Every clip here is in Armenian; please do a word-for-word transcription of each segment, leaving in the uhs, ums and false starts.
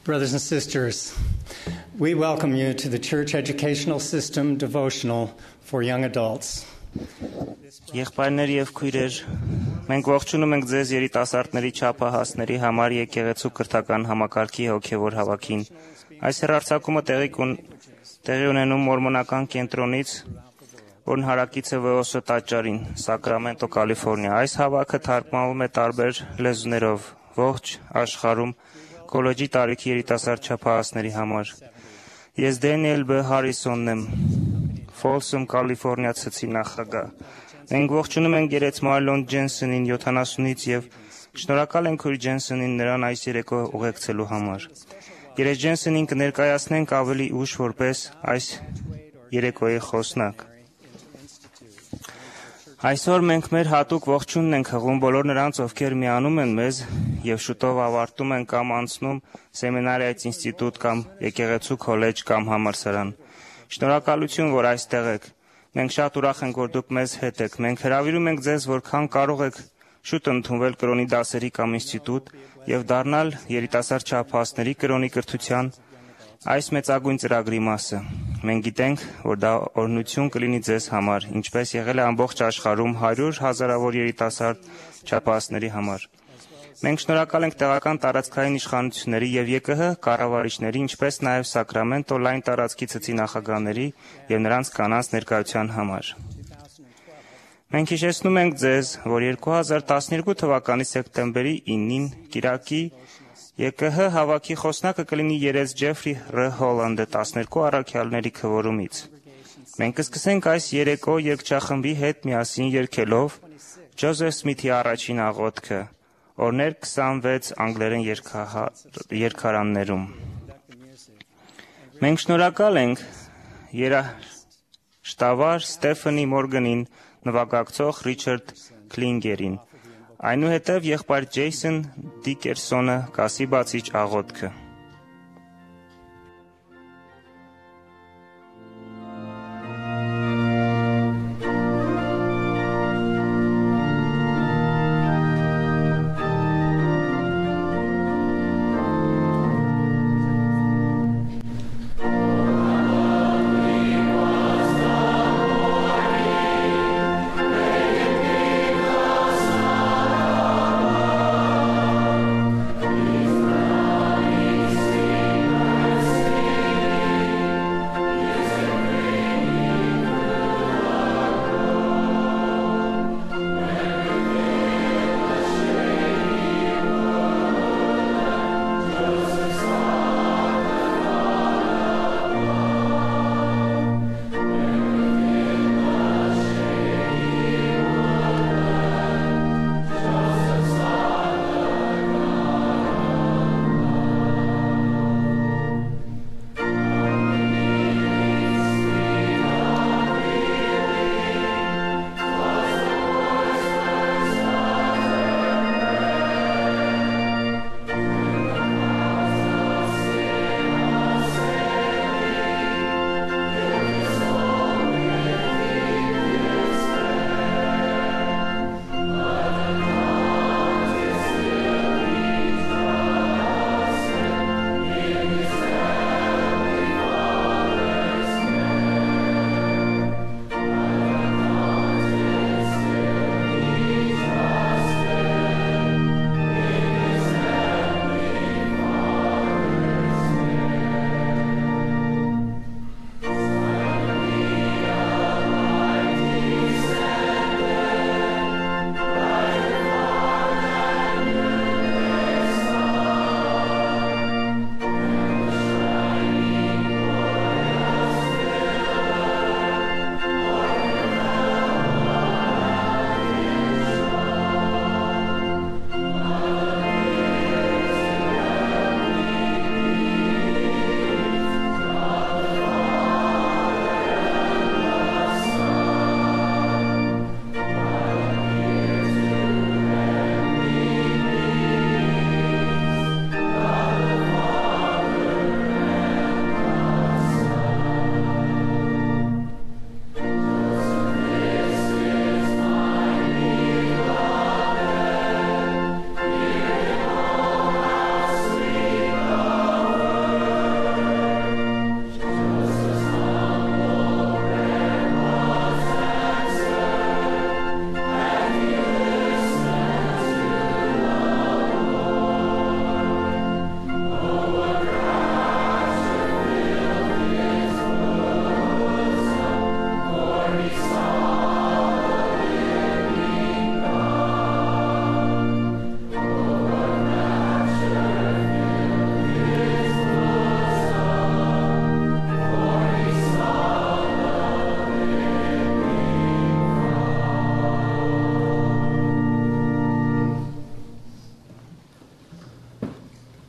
Brothers and sisters, we welcome you to the Church Educational System devotional for young adults. Եղբայրներ եւ քույրեր, մենք ողջունում ենք ձեզ երիտասարդների չափահասների համար եկեղեցու կրթական համակարգի հոգեվոր հավաքին։ Այս հեռարձակումը տեղի տեղի ունենում մորմոնական կենտրոնից, որն հարակից է Վեոսո տաճարին, Սակրամենտո, Կալիֆոռնիա։ Այս հավաքը թարգմանվում է տարբեր լեզուներով ողջ աշխարհում կոլեջի տարիքի երիտասարդ չափահասների համար։ Ես Դենիել Բ. Հարիսոնն եմ, Ֆոլսում, Կալիֆոռնիա ցցի նախագահ։ Մենք ողջունում ենք գերեց Մարլոն Ջենսոնին յոթանասունից եւ շնորհակալ ենք քույր Ջենսոնին նրան այս երեկո ուղեկցելու համար։ Գերեց Ջենսոնին կներկայացնենք ավելի ուշ որպես այս երեկոյի խոսնակ։ Այսօր մենք մեր հատուկ ողջունն ենք հղում բոլոր նրանց, ովքեր միանում են մեզ եւ շուտով ավարտում են կամ անցնում սեմինարիայից ինստիտուտ կամ եկեղեցու քոլեջ կամ համալսարան։ Շնորհակալություն, որ այստեղ եք։ Մենք շատ ուրախ ենք, որ դուք մեզ հետ եք։ Մենք հրավիրում ենք ձեզ, որքան կարող եք շուտ ընդունվել կրոնի դասերի կամ ինստիտուտ եւ դառնալ երիտասարդ չափահասների կրոնի կրթության այս մեծագույն ծրագրի մասը։ Մենք գիտենք, որ դա օրհնություն կլինի ձեզ համար, ինչպես եղել է ամբողջ աշխարհում հարյուր հազարավոր երիտասարդ չափահասների համար։ Մենք շնորհակալ ենք տեղական տարածքային իշխանությունների եւ ԵԿՀ կառավարիչների, ինչպես նաեւ Սակրամենտո լայն տարածքի ցցի նախագահների եւ նրանց կանանց ներկայության համար։ Մենք հիշեցնում ենք ձեզ, որ երկու հազար տասնյոթ թվականի սեպտեմբերի իննին կիրակի ԵԿՀ հավաքի խոսնակը կլինի երես Ջեֆրի Ռ. Հոլանդը տասներկու առաքյալների քվորումից։ Մենք կսկսենք այս երեկո երգչախմբի հետ միասին երգելով Ջոզեֆ Սմիթի առաջին աղոթքը, օրներ քսանվեց անգլերեն երգարաններում։ Մենք շնորհակալ ենք երաժշտավար Ստեֆանի Մորգանին, նվագակցող Ռիչարդ Քլինգերին։ Այնուհետև եղբայր Ջեյսոն Դիկերսոնը կասի բացիչ աղոթքը։ Amen.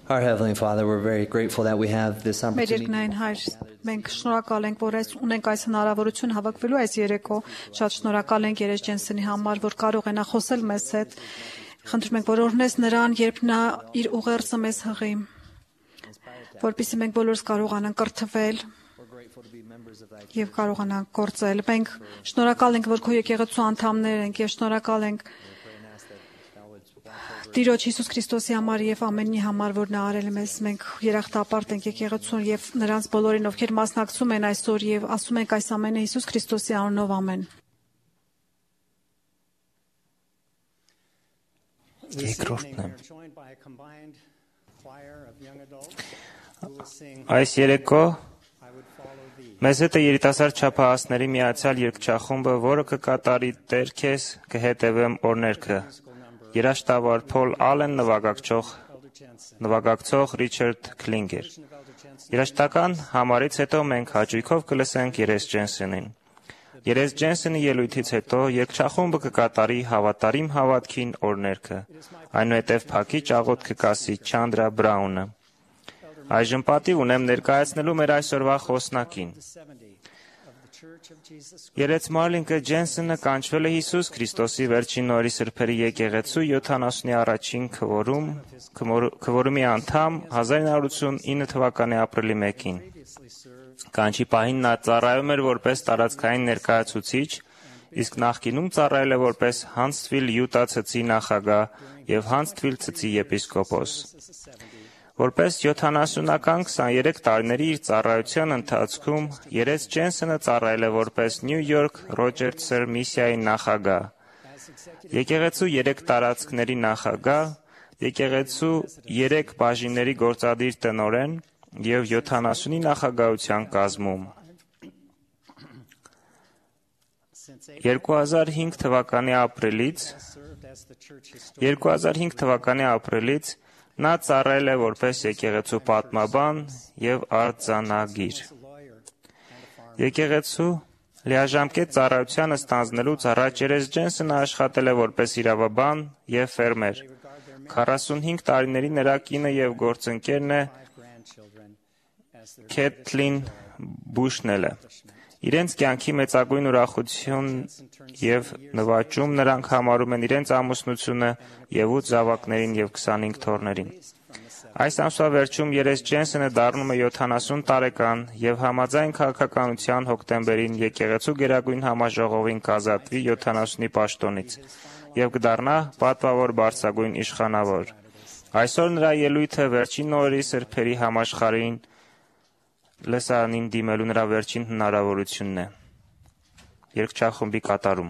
Our Heavenly Father, we're very grateful that we have this Մեր opportunity. երկնային Հայր, մենք շնորհակալ ենք, որ այս ունենք այս հնարավորություն հավաքվելու այս երեկո։ Շատ շնորհակալ ենք Երես Ջենսոնի համար, որ կարող է նա խոսել մեզ հետ։ Խնդրում ենք, որ օրհնես նրան, երբ նա իր ուղերձը մեզ հղի, որպեսզի մենք բոլորս կարողանանք կրթվել եւ կարողանանք գործել։ Մենք շնորհակալ ենք, որ քո եկեղեցու անդամներ ենք եւ շնորհակալ ենք Տիրոջ Հիսուս Քրիստոսի համար եւ ամենի համար, որ նա արել է մեզ, մենք երախտապարտ ենք եկեղեցուն եւ նրանց բոլորին, ովքեր մասնակցում են այսօր եւ ասում ենք այս ամենը Հիսուս Քրիստոսի անունով ամեն։ Երկրորդն է։ Այս երեկո մեզ հետ է երիտասարդ չափահասների միացյալ երգչախումբը, որը կկատարի Տեր քեզ կհետևեմ օրներքը։ Երաժշտավար Փոլ Ալեն, նվագակցող նվագակցող Ռիչարդ Քլինգեր։ Երաժշտական համարից հետո մենք հաճույքով կլսենք Երես Ջենսոնին։ Երես Ջենսոնի ելույթից հետո երգչախումբը կկատարի Հավատարիմ հավատքին օրներքը։ Այնուհետև փակիչ աղոթք կկասի Չանդրա Բրաունը։ Այժմ պատիվ ունեմ ներկայացնելու մեր այսօրվա խոսնակին։ Երեց Մարլինկը Ջենսոնը կանչվել է Հիսուս Քրիստոսի վերջին օրերի սրբերի եկեղեցու յոթանասունի առաջին քվորում, քվորումի անդամ հազար ինը հարյուր ութսունինը թվականի ապրիլի մեկին։ Կանչի պահին նա ծառայում էր որպես տարածքային ներկայացուցիչ, իսկ նախկինում ծառայել է որպես Հանցվիլ Յուտա ցցի նախագահ եւ Հանցվիլ ցցի եպիսկոպոս։ Որպես յոթանասունական քսաներեք տարիների իր ծառայության ընթացքում Երես Ջենսոնը ծառայել է որպես Նյու Յորք Ռոջերսեր միսիայի նախագահ, եկեղեցու երեք տարածքների նախագահ, եկեղեցու երեք բաժինների գործադիր տնօրեն եւ յոթանասունի նախագահության կազմում։ երկու հազար հինգ թվականի ապրիլից երկու հազար հինգ թվականի ապրիլից նա ծառայել է որպես եկեղեցու պատմաբան եւ արձանագիր։ Եկեղեցու լիաժամկետ ծառայությանը ստանձնելուց առաջ Երես Ջենսոնը աշխատել է որպես իրավաբան եւ ֆերմեր։ քառասունհինգ տարիների նրա կինը եւ գործընկերն է Քեթլին Բուշնելը։ Իրենց կյանքի մեծագույն ուրախություն եւ նվաճում նրանք համարում են իրենց ամուսնությունը եւ ութ զավակներին եւ քսանհինգ թոռներին։ Այս ամսվա վերջում Երես Ջենսոնը դառնում է յոթանասուն տարեկան եւ համաձայն քաղաքականության հոկտեմբերին եկեղեցու գերագույն համաժողովին կազատվի յոթանասունի պաշտոնից եւ կդառնա պատվավոր բարձրագույն իշխանավոր։ Այսօր նրա ելույթը վերջին օրերի սրբերի համաշխարհային լսարանին դիմելու նրա վերջին հնարավորությունն է։ Երգչախումբի կատարում։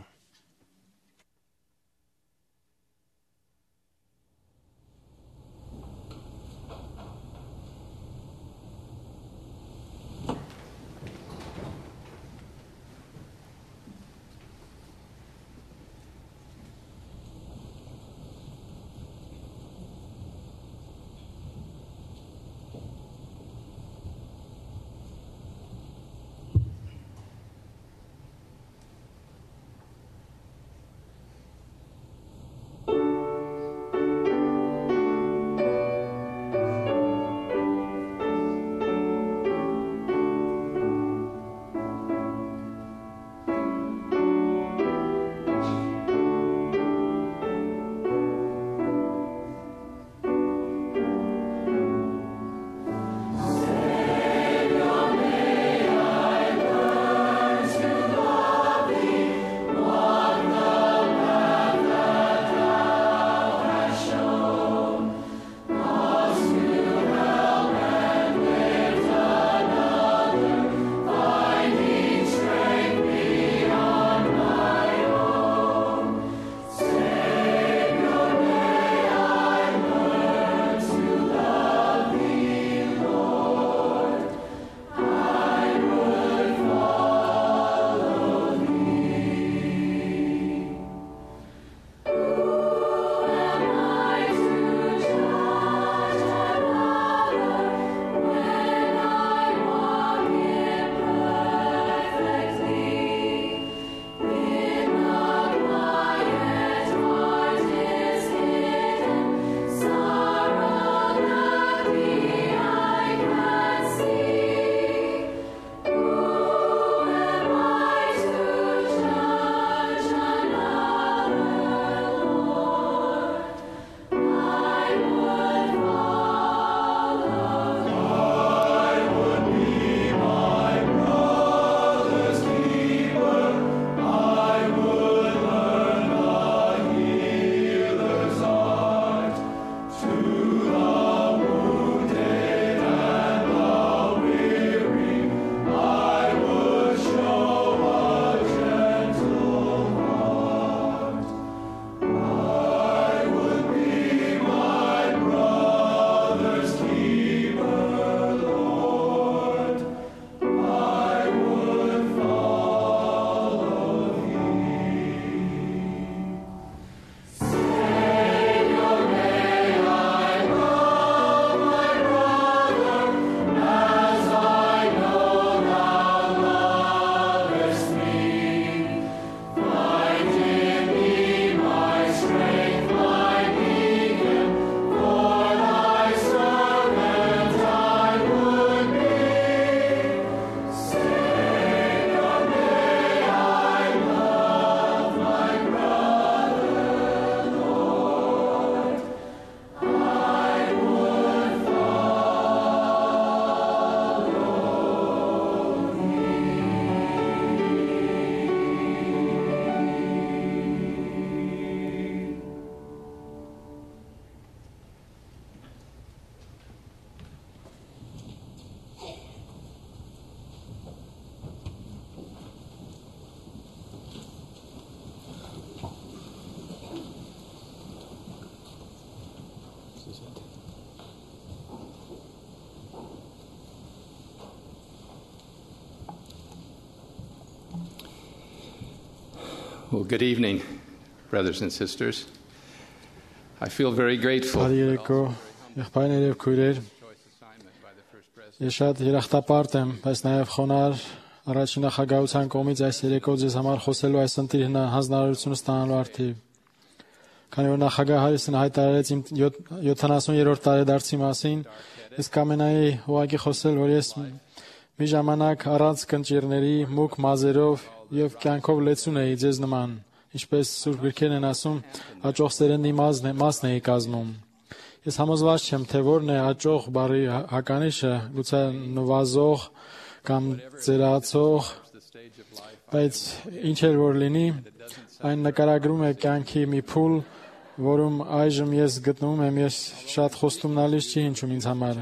Well, good evening, brothers and sisters. I feel very grateful. Բարերեկո, եղբայրներ եւ քույրեր։ Ես շատ երախտապարտ եմ, բայց նաեւ խոնարհ առաջին նախագահության կողմից այս երեկո ձեզ համար խոսելու այս ընտիր հանձնարարությունը ստանալու արդիվ։ Քանի որ նախագահ Հարիսն հայտարարեց իմ յոթանասուներորդ տարեդարձի մասին, ես կամենայի ուղղակի խոսել, որ ես մի ժամանակ առանց կնճիռների, մուգ մազերով եւ կյանքով լեցուն էի ձեզ նման, ինչպես Սուրբ գրքերն են ասում, աճող սերնդի մասն էի կազմում։ Ես համոզված չեմ, թե որն է աճող բառի հականիշը, գուցե նվազող կամ ծերացող, բայց ինչ էլ որ լինի, այն նկարագրում է կյանքի մի փուլ, որում այժմ ես գտնվում եմ, ես շատ խոստումնալից չի հնչում ինձ համար։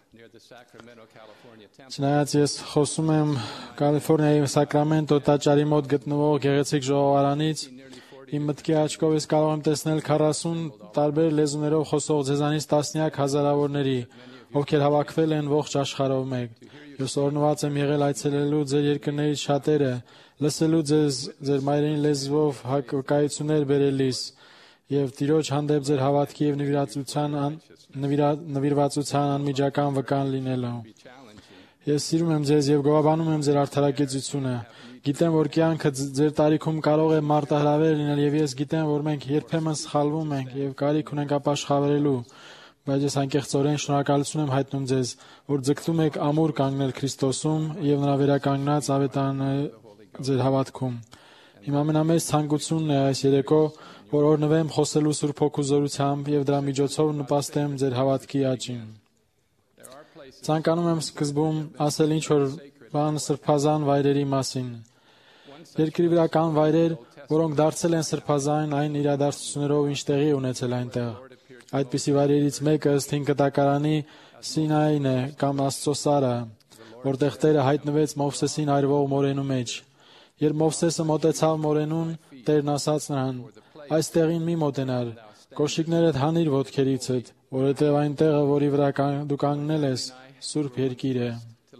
Չնայած ես խոսում եմ Կալիֆոռնիայի Սակրամենտո տաճարի մոտ գտնվող գեղեցիկ ժողովարանից, իմ մտքի աչքով ես կարող եմ տեսնել քառասուն տարբեր լեզուներով խոսող ձեզանից տասնյակ հազարավորների, ովքեր հավաքվել են ողջ աշխարհով մեկ։ Ես օրհնված եմ եղել այցելելու ձեր երկրներից շատերը, լսելու ձեզ ձեր մայրենի լեզվով վկայություններ բերելիս եւ Տիրոջ հանդեպ ձեր հավատքի եւ նվիրվածության նվիրվածության անմիջական վկան լինելով։ Ես սիրում եմ ձեզ եւ գովաբանում եմ ձեր արդարակեցությունը։ Գիտեմ, որ կյանքը ձեր տարիքում կարող է մարտահրավեր լինել եւ ես գիտեմ, որ մենք երբեմն սխալվում ենք եւ կարիք ունենք ապաշխարելու, բայց ես անկեղծորեն շնորհակալություն եմ հայտնում ձեզ, որ ձգտում եք ամուր կանգնել Քրիստոսում եւ նրա վերականգնած ավետարանը ձեր հավատքում։ Իմ ամենամեծ ցանկությունն է այս երեկո, որ օրհնվեմ խոսելու Սուրբ Հոգու զորությամբ եւ դրա միջոցով նպաստեմ ձեր հավատքի աճին։ Ցանկանում եմ սկզբում ասել ինչ-որ բան սրբազան վայրերի մասին։ Երկրի վրա կան վայրեր, որոնք դարձել են սրբազան այն իրադարձություններով, ինչ տեղի ունեցել այնտեղ։ Այդպիսի վայրերից մեկը ըստ հին կտակարանի Սինային է կամ Աստծո սարը, որտեղ Տերը հայտնվեց Մովսեսին այրվող մորենու մեջ։ Երբ Մովսեսը մոտեցավ մորենուն, Տերն ասաց նրան. «Այս տեղին մի մոտենար, կոշիկներդ հանիր ոտքերիցդ, որովհետև այն տեղը, որի վրա դու կանգնել ես, Սուրբ երկիր է»։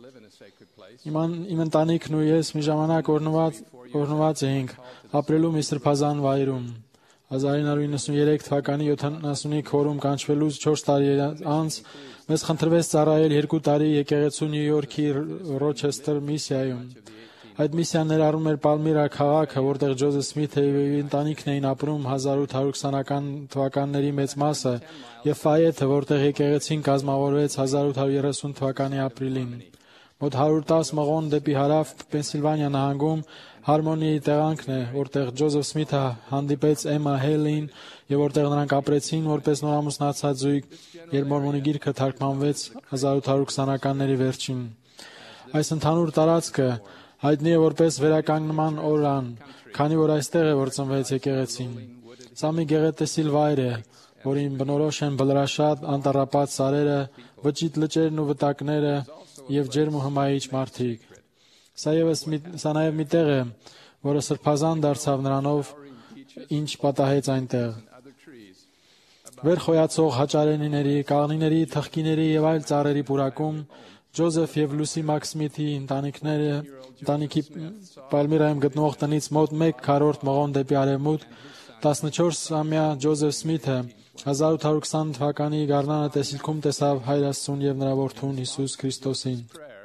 Իմ ընտանիքն ու ես մի ժամանակ օրհնված էինք ապրելու մի սրբազան վայրում։ հազար ինը հարյուր նվաթ թվականի յոթանասունի քորում կանչվելուց չորս տարի անց մեզ խնդրվեց ծառայել երկու տարի եկեղեցու Նյու Յորքի Ռոչեսթեր միսիայում։ Այդ միսիան ներառում էր Պալմիրա քաղաքը, որտեղ Ջոզեֆ Սմիթը եւ ընտանիքն էին ապրում հազար ութ հարյուր քսանական թվականների մեծ մասը, եւ Ֆայեթը, որտեղ եկեղեցին կազմավորվեց հազար ութ հարյուր երեսուն թվականի ապրիլին։ Մոտ հարյուր տասը մղոն դեպի հարավ Պենսիլվանիա նահանգում Հարմոնիայի տեղանքն է, որտեղ Ջոզեֆ Սմիթը հանդիպեց Էմմա Հելին եւ որտեղ նրանք ապրեցին որպես նորամուսնացած զույգ, երբ Մորմոնի գիրքը թարգմանվեց հազար ութ հարյուր քսանականների վերջին։ Այս ընդհանուր տարածքը հայտնի է որպես վերականգնման օրրան, քանի որ այստեղ է որ ծնվեց եկեղեցին։ Սա մի գեղեցիկ վայր է, որին բնորոշ են բլրաշատ անտառապատ սարերը, վճիտ լճերն ու վտակները եւ ջերմ ու հմայիչ մարդիկ։ Սա եւս սա նաեւ մի տեղ է, որը սրբազան դարձավ նրանով, ինչ պատահեց այնտեղ։ Վեր խոյացող հաճարենիների, կաղնիների, թխկիների եւ այլ ծառերի պուրակում Ջոզեֆ եւ Լուսի Մաքսմիթի ընտանիքները ընտանիքի Պալմիրայում գտնվող տնից մոտ մեկ քառորդ մղոն դեպի արևմուտք տասնչորսամյա Ջոզեֆ Սմիթը հազար ութ հարյուր քսան թվականի գարնանը տեսիլքում տեսավ Հայր Աստծուն եւ նրա որդուն Հիսուս Քրիստոսին։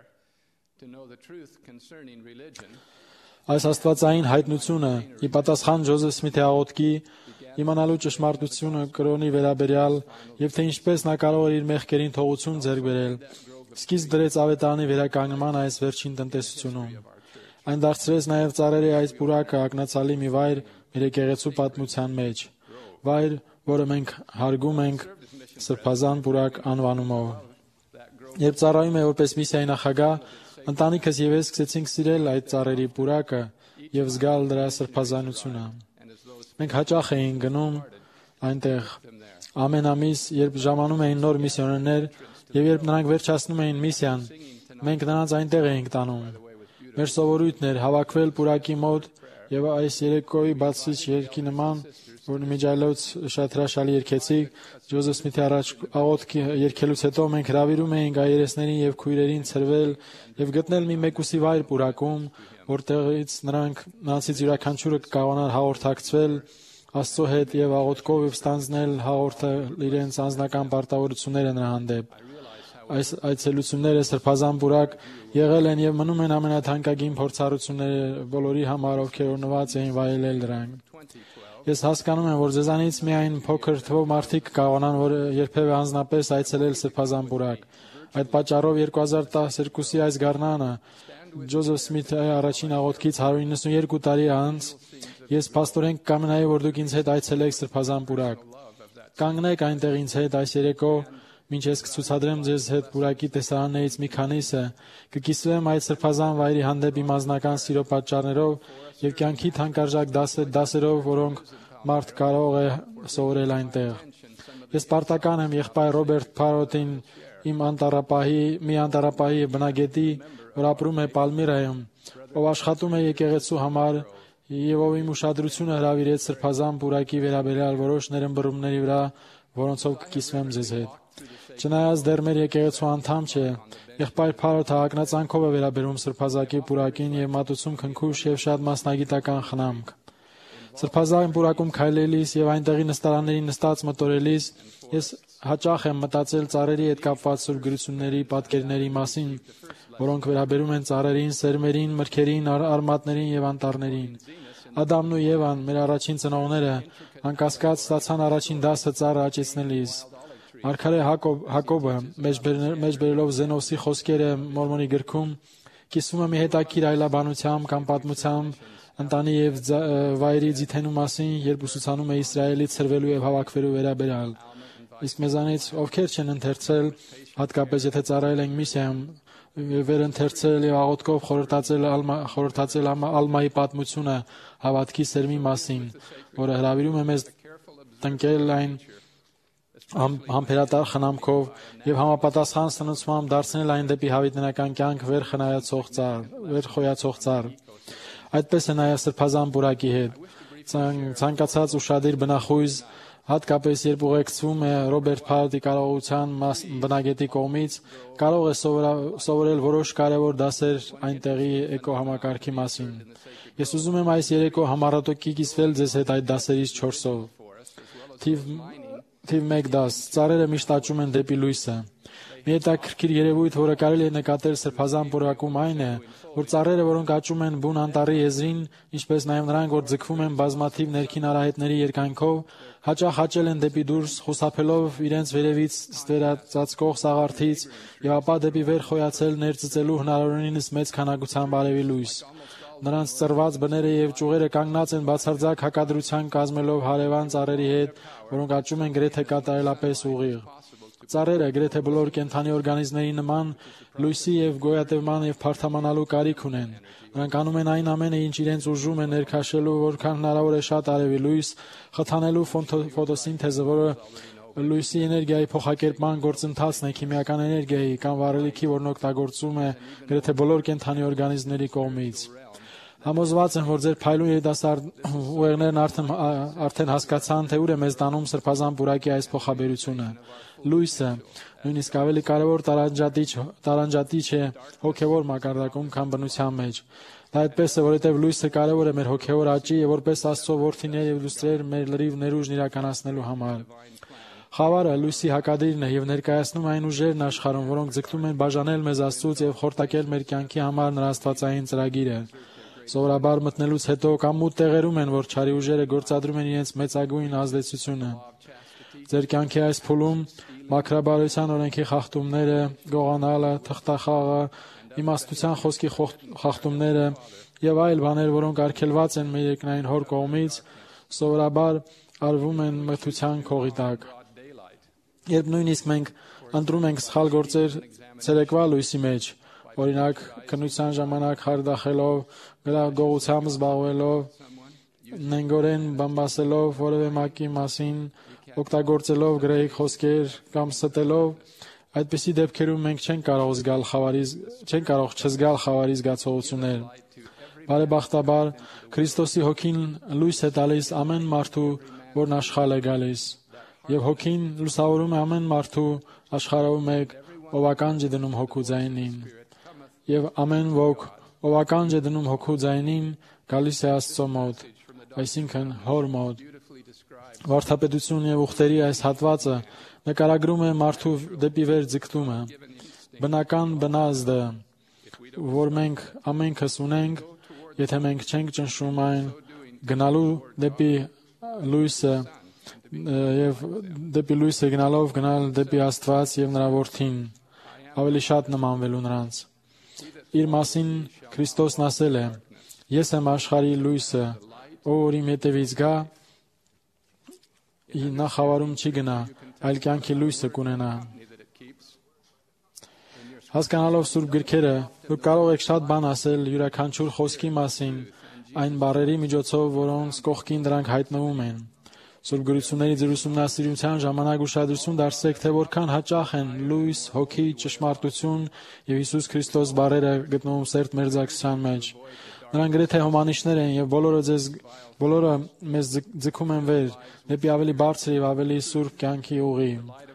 Այս աստվածային հայտնությունը ի պատասխան Ջոզեֆ Սմիթի աղոթքի իմանալու ճշմարտությունը կրոնի վերաբերյալ եւ թե ինչպես նա կարող էր իր մեղքերին թողություն ձեռք բերել, սկիզբ դրեց ավետարանի վերականգնման այս վերջին տնտեսությունում։ Այն դարձրեց նաև ծառերի այս պուրակը ակնածալի մի վայր մեր եկեղեցու պատմության մեջ, վայր, որը մենք հարգում ենք Սրբազան պուրակ անվանումով։ Երբ ծառայում է որպես միսիայի նախագահ, ընտանիքս եւ ես սկսեցինք սիրել այդ ծառերի պուրակը եւ զգալ դրա սրբազանությունը։ Մենք հաճախ էինք գնում այնտեղ ամեն ամիս, երբ ժամանում էին նոր միսիոներներ եւ երբ նրանք վերջացնում էին միսիան, մենք նրանց այնտեղ էինք տանում։ Մեր սովորույթն էր հավաքվել պուրակի մոտ եւ այս երեկոյի բացիչ երգի նման որ միջայլոց շատ հրաշալի երգեցիք Ջոզեֆ Սմիթի առաջ աղոթքի երգելուց հետո մենք հրավիրում էինք այերեսներին եւ քույրերին ծրվել եւ գտնել մի մեկուսի վայր պուրակում, որտեղից նրանք նրանցից յուրաքանչյուրը կկարողանար հաղորդակցվել Աստծո հետ եւ աղոթքով եւ ստանձնել հաղորդը իրենց անձնական պարտավորությունները նրա հանդեպ։ Այս այցելությունները սրբազան պուրակ եղել են եւ մնում են ամենաթանկագին փորձառությունները բոլորի համար, ովքեր օրնված էին վայելել դրանք։ Ես հասկանում եմ, որ ձեզանից միայն փոքր թվով մարդիկ կարողանան, որ երբևէ անձնապես այցելել սրբազան պուրակ։ Այդ պատճառով երկու հազար տասներկուսի այս գարնանը Ջոզեֆ Սմիթի առաջին աղոթքից հարյուր իննսունյոթ տարի անց ես փաստորեն կամենայի, որ դուք ինձ հետ այցելեք սրբազան պուրակ։ Կանգնեք այնտեղ ինձ հետ այս երեկո, մինչ ես կցուցադրեմ ձեզ հետ պուրակի տեսարաններից մի քանիսը, կկիսվեմ այդ սրբազան վայրի հանդեպ իմ անձնական սիրո պատճառներով եւ կյանքի թանկարժեք դասերով, որոնք մարդ կարող է սովորել այնտեղ։ Ես պարտական եմ եղբայր Ռոբերտ Փարոտին, իմ անտառապահի, մի անտառապահի բնագետի, որ ապրում է Պալմիրայում, ով աշխատում է եկեղեցու համար եւ ով իմ ուշադրությունը հրավիրեց սրբազան պուրակի վերաբերյալ որոշ ներըմբռնումների վրա, որոնցով կկիսվեմ ձեզ հետ։ Չնայած դեռ մեր եկեղեցու անդամ չէ, եղբայր Փարոթը ակնածանքով է վերաբերում սրբազակի պուրակին եւ մատուցում քնքուշ եւ շատ մասնագիտական խնամք։ Սրբազան պուրակում քայլելիս եւ այնտեղի նստարանների նստած մտորելիս ես հաճախ եմ մտածել ծառերի հետ կապված սուրբ գրությունների պատկերների մասին, որոնք վերաբերում են ծառերին, սերմերին, մրգերին, արմատներին եւ անտառներին։ Ադամն ու Եվան, մեր առաջին ծնողները, անկասկած ստացան առաջին դասը ծառը աճեցնելիս։ Մարգարե Հակոբ, Հակոբը մեջբերելով Զենոսի խոսքերը Մորմոնի գրքում կիսվում է մի հետաքրքիր այլաբանությամբ կամ պատմությամբ ընտանի եւ վայրի ձիթենու մասին, երբ ուսուցանում է Իսրայելի ցրվելու եւ հավաքվելու վերաբերյալ։ Իսկ մեզանից ովքեր չեն ընթերցել, հատկապես եթե ծառայել ենք միսիայում, վերընթերցել եւ աղոթքով խորհրդացել խորհրդացել Ալմայի պատմությունը հավատքի սերմի մասին, որը հրավիրում է մեզ տնկել այն համբերատար խնամքով եւ համապատասխան սնուցմամբ դարձնել այն դեպի հավիտենական կյանք վեր խնայացող ծառ, վեր խոյացող ծառ։ Այդպես է նաեւ սրբազան պուրակի հետ։ Ցանկացած ուշադիր բնախույզ, հատկապես երբ ուղեկցվում է Ռոբերտ Փարոտի կարողության բնագետի կողմից, կարող է սովորել որոշ կարևոր դասեր այնտեղի էկոհամակարգի մասին։ Ես ուզում եմ այս երեկո համառատոկի կիսվել ձեզ հետ այդ դասերից չորսով։ Թիվ Թիվ մեկ դաս. ծառերը միշտ աճում են դեպի լույսը։ Մի հետաքրքիր երևույթ, որը կարելի է նկատել սրբազան պուրակում, այն է, որ ծառերը, որոնք աճում են բուն անտառի եզրին, ինչպես նաև նրանք, որ ձգվում են բազմաթիվ ներքին արահետների երկայնքով, հաճախ աճել են դեպի դուրս, խուսափելով իրենց վերևից ստվերածածկող սաղարթից եւ ապա դեպի վեր խոյացել ներծծելու հնարավորինս մեծ քանակությամբ արևի լույս։ Նրանց ծռված բները եւ ճյուղերը կանգնած են բացարձակ հակադրության կազմելով հարևան ծառերի հետ, որոնք աճում են գրեթե կատարելապես ուղիղ։ Ծառերը գրեթե բոլոր կենդանի օրգանիզմների նման լույսի եւ գոյատևման եւ փարթամանալու կարիք ունեն։ Նրանք անում են այն ամենը, ինչ իրենց ուժում է ներքաշելու, որքան հնարավոր է շատ արևի լույս, խթանելու ֆոտոսինթեզը, որը լույսի էներգիայի փոխակերպման գործընթացն է քիմիական էներգիայի կամ վառելիքի, որն օգտագործվում է գրեթե բոլոր կենդանի օրգանիզմների կողմից։ Համոզված եմ, որ ձեր փայլուն երիտասարդ ուղեղներն արդեն արդեն հասկացան, թե ուր է մեզ տանում սրբազան պուրակի այս փոխաբերությունը։ Լույսը նույնիսկ ավելի կարևոր տարանջատիչ տարանջատիչ է հոգևոր մակարդակում, քան բնության մեջ։ Դա այդպես է, որովհետև լույսը կարևոր է մեր հոգևոր աճի եւ որպես Աստծո որդիներ եւ դուստրեր մեր լրիվ ներուժն իրականացնելու համար։ Խավարը լույսի հակադիրն է եւ ներկայացնում այն ուժերն աշխարհում, որոնք ձգտում են բաժանել մեզ Աստծուց եւ խորտակել մեր կյանքի համար նրա աստվածային ծրագիրը։ Սովորաբար մտնելուց հետո կամ մութ տեղերում են, որ չարի ուժերը գործադրում են իրենց մեծագույն ազդեցությունը։ Ձեր կյանքի այս փուլում մաքրաբարության օրենքի խախտումները, գողանալը, թղթախաղը, իմաստության խոսքի խախտումները եւ այլ բաներ, որոնք արգելված են մեր երկնային Հոր կողմից, սովորաբար արվում են մթության քողի տակ։ Երբ նույնիսկ մենք ընտրում ենք սխալ գործեր ցերեկվա լույսի մեջ, օրինակ քննության ժամանակ հարդախելով, գողությամբ զբաղվելով, նենգորեն բամբասելով որևէ մակի մասին, օգտագործելով գրեհիկ խոսքեր կամ ստելով, այդպիսի դեպքերում մենք չենք կարող զգալ խավարի, չենք կարող չզգալ խավարի զգացողություններ։ Բարեբախտաբար Քրիստոսի հոգին լույս է տալիս ամեն մարդու որն աշխալ է գալիս։ Եվ հոգին լուսավորում է ամեն մարդու աշխարհով մեկ, ով ականջ է դնում հոգու ձայնին։ Եվ ամեն ոք, ով ականջ է դնում հոգու ձայնին, գալիս է Աստծո մոտ, այսինքն Հոր մոտ։ Վարդապետություն եւ ուխտերի այս հատվածը նկարագրում է մարդու դեպի վեր ձգտումը, բնական բնազդը, որ մենք ամենքս ունենք, եթե մենք չենք ճնշում այն, գնալու դեպի լույսը եւ դեպի լույսը գնալով գնալ դեպի Աստված եւ նրա որդին, ավելի շատ նմանվելու նրանց։ Իր մասին Քրիստոսն ասել է. Ես եմ աշխարհի լույսը, ով որ իմ հետևից գա, նա խավարում չի գնա, այլ կյանքի լույսը կունենա։ Հասկանալով Սուրբ գրքերը, դուք կարող եք շատ բան ասել յուրաքանչյուր խոսքի մասին, այն բառերի միջոցով, որոնց կողքին դրանք հայտնվում են։ Սուրբ գրությունների ձեր ուսումնասիրության ժամանակ ուշադրություն դարձրեք, թե որքան հաճախ են լույս, հոգի, ճշմարտություն եւ Հիսուս Քրիստոս բառերը գտնվում սերտ մերձակցության մեջ։ Նրանք գրեթե հոմանիշներ են եւ բոլորը ձեզ բոլորը մեզ ձգում են վեր դեպի ավելի բարձր եւ ավելի սուրբ կյանքի ուղի։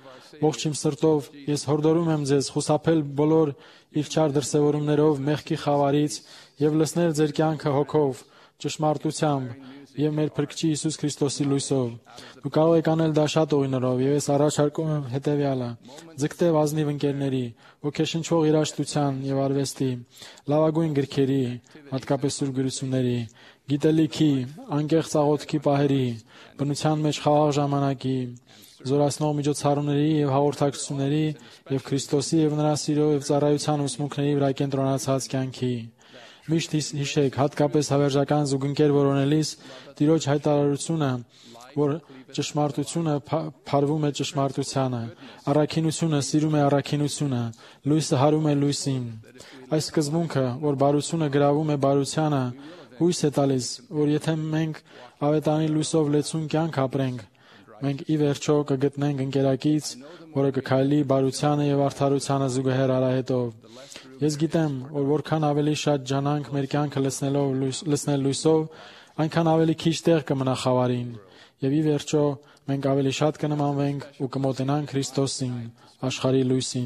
Ողջ իմ սրտով ես հորդորում եմ ձեզ խուսափել բոլոր իվչար դրսևորումներով մեղքի խավարից եւ լցնել ձեր կյանքը հոգով, ճշմարտությամբ եւ մեր Փրկչի Հիսուս Քրիստոսի լույսով։ Դուք կարող եք անել դա շատ ուղիներով եւ ես առաջարկում եմ հետեւյալը. ձգտեք ազնիվ ընկերների, ոգեշնչող երաժշտության եւ արվեստի, լավագույն գրքերի, հատկապես սուրբ գրությունների, գիտելիքի, անկեղծ աղոթքի պահերի, բնության մեջ խաղաղ ժամանակի, զորացնող միջոցառումների եւ հաղորդակցությունների եւ Քրիստոսի եւ նրա սիրո եւ ծառայության ուսմունքների վրա կենտրոնացած կյանքի։ Միշտ հիշեք, հատկապես հավերժական զուգընկեր որոնելիս, Տիրոջ հայտարարությունը, որ ճշմարտությունը փարվում է ճշմարտությանը, առաքինությունը սիրում է առաքինությունը, լույսը հարում է լույսին։ Այս սկզբունքը, որ բարությունը գրավում է բարությանը, հույս է տալիս, որ եթե մենք ավետարանի լույսով լեցուն կյանք ապրենք, մենք ի վերջո կգտնենք ընկերակից, որը կքայլի բարությանը եւ արդարությանը զուգահեռ արահետով։ Ես գիտեմ, որ որքան ավելի շատ ջանանք մեր կյանքը լցնելով լցնել լույսով, այնքան ավելի քիչ տեղ կմնա խավարին, եւ ի վերջո մենք ավելի շատ կնմանվենք ու կմոտենանք Քրիստոսին, աշխարհի լույսին։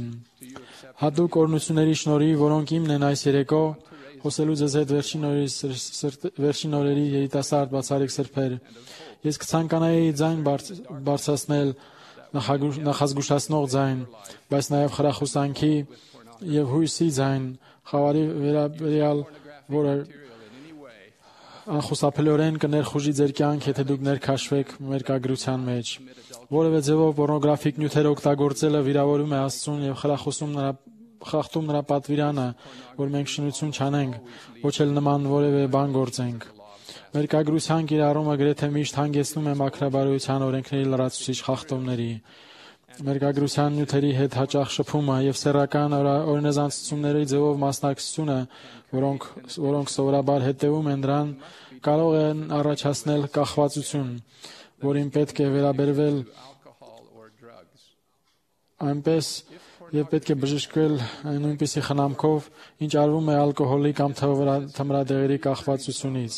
Հատուկ օրհնությունների շնորհիվ, որոնք իմն են այս երեկո, խոսելու ձեզ հետ վերջին օրերի վերջին օրերի երիտասարդ բացառիկ սրբեր, ես կցանկանայի ձայն բարձրացնել նախազգուշացնող ձայն, բայց նաև խրախուսանքի եւ հույսի ձայն, խավարի վերաբերյալ, որը անխուսափելիորեն կներխուժի ձեր կյանք, եթե դուք ներքաշվեք մերկագրության մեջ։ Որևէ ձևով պորնոգրաֆիկ նյութեր օգտագործելը վիրավորում է Աստծուն եւ խրախուսում նրա խախտում նրա պատվիրանը, որ մենք շնություն չանենք, ոչ էլ նման որևէ բան գործենք։ Մերկագրության կիրառումը գրեթե միշտ հանգեցնում է մաքրաբարոյության օրենքների լրացուցիչ խախտումների։ Մերկագրության նյութերի հետ հաճախ շփումը եւ սեռական օրինազանցությունների ձևով մասնակցությունը, որոնք որոնք սովորաբար հետևում են դրան, կարող են առաջացնել կախվածություն, որին պետք է վերաբերվել այնպես եւ պետք է բժշկվել նույնպիսի խնամքով, ինչ արվում է ալկոհոլի կամ թմրադեղերի կախվածությունից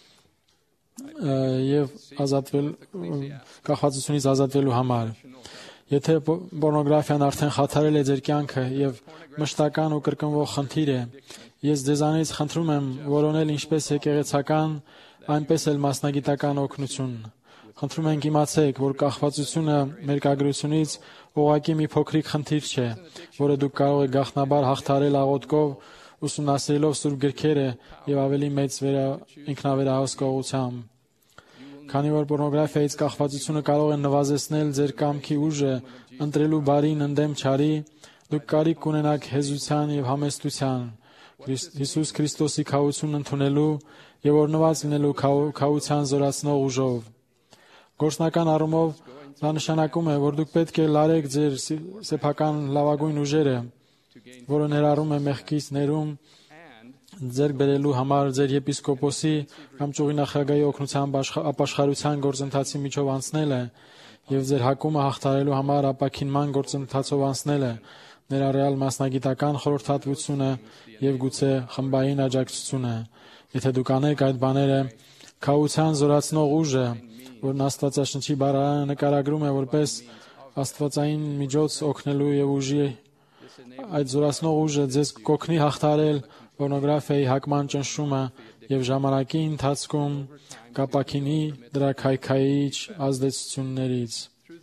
եւ ազատվել կախվածությունից ազատվելու համար։ Եթե պորնոգրաֆիան արդեն խաթարել է ձեր կյանքը եւ մշտական ու կրկնվող խնդիր է, ես ձեզանից խնդրում եմ որոնել ինչպես եկեղեցական, այնպես էլ մասնագիտական օգնություն։ Խնդրում ենք իմացեք, որ կախվածությունը մերկագրությունից ուղղակի մի փոքրիկ խնդիր չէ, որը դուք կարող եք գաղտնաբար հաղթարել աղոթքով, ուսումնասիրելով սուրբ գրքերը եւ ավելի մեծ վերա ինքնավերահսկողությամբ։ Քանի որ պորնոգրաֆիայից կախվածությունը կարող է նվազեցնել ձեր կամքի ուժը, ընտրելու բարին ընդդեմ չարի, դուք կարիք կունենաք հեզության եւ համեստության, Հիսուս Քրիստոսի քավությունն ընդունելու եւ օրհնված լինելու քավության զորացնող ուժով։ Գործնական առումով դա նշանակում է, որ դուք պետք է լարեք ձեր սեփական լավագույն ուժերը, որը ներառում է մեղքից ներում, ձեռք բերելու համար ձեր եպիսկոպոսի կամ ճյուղի նախագահի օգնությամբ ապաշխարության գործընթացի միջով անցնելը եւ ձեր հակումը հաղթարելու համար ապաքինման գործընթացով անցնելը, ներառյալ մասնագիտական խորհրդատվությունը եւ գուցե խմբային աջակցությունը։ Եթե դուք անեք այդ բաները, քաության զորացնող ուժը, որն Աստվածաշնչի բառարանը նկարագրում է որպես աստվածային միջոց օգնելու եւ ուժի, այդ զորացնող ուժը ձեզ կօգնի հաղթարել պորնոգրաֆիայի հակման ճնշումը եւ ժամանակի ընթացքում կապակինի դրա քայքայիչ ազդեցություններից։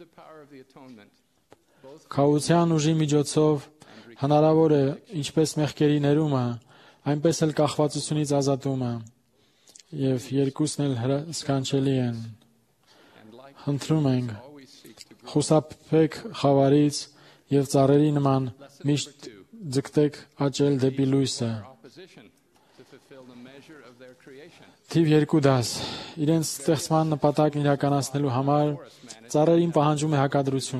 Քաության ուժի միջոցով հնարավոր է ինչպես մեղքերի ներումը, այնպես էլ կախվածությունից ազատումը, եւ երկուսն էլ հրաշքանչելի են։ Խնդրում ենք, խուսափեք խավարից եւ ծառերի նման միշտ ձգտեք աճել դեպի լույսը։ Թիվ երկու դաս։ Իրենց ստեղծման նպատակն իրականացնելու համար ծառերին պահանջում է հակադրություն։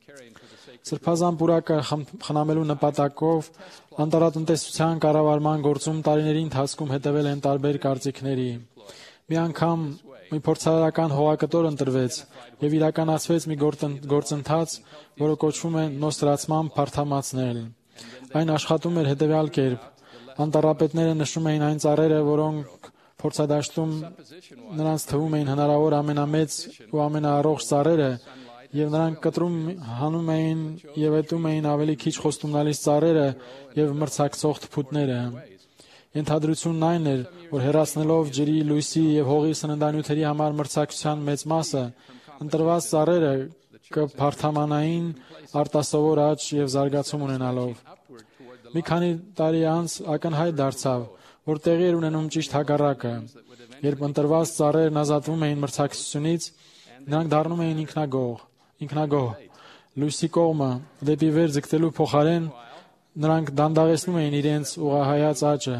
Սրբազան պուրակը խնամելու նպատակով անտառատնտեսության կառավարման գործում տարիների ընթացքում հետևել են տարբեր կարծիքների։ Մի անգամ մի փորձարարական հողակտոր ընտրվեց եւ իրականացվեց մի գործընթաց, որը կոչվում է նոսրացման փարթամացնել։ Այն աշխատում էր հետեւյալ կերպ. անտառապետները նշում էին այն ծառերը, որոնք փորձադաշտում նրանց թվում էին հնարավոր ամենամեծ ու ամենաառողջ ծառերը, եւ նրանք կտրում հանում էին եւ ետում էին ավելի քիչ խոստումնալից ծառերը եւ մրցակցող թփուտները։ Ենթադրությունն այն էր, որ հեռացնելով ջրի, լույսի եւ հողի սննդանյութերի համար մրցակցության մեծ մասը, ընտրված ծառերը կփարթամանային արտասովոր աճ եւ զարգացում ունենալով։ Մի քանի տարի անց ակնհայտ դարձավ, որ տեղի էր ունենում ճիշտ հակառակը։ Երբ ընտրված ծառերն ազատվում էին մրցակցությունից, նրանք դառնում էին ինքնագոհ, ինքնագոհ։ Լույսի կողմը դեպի վեր ձգտելու փոխարեն նրանք դանդաղեցնում էին իրենց ուղղահայաց աճը։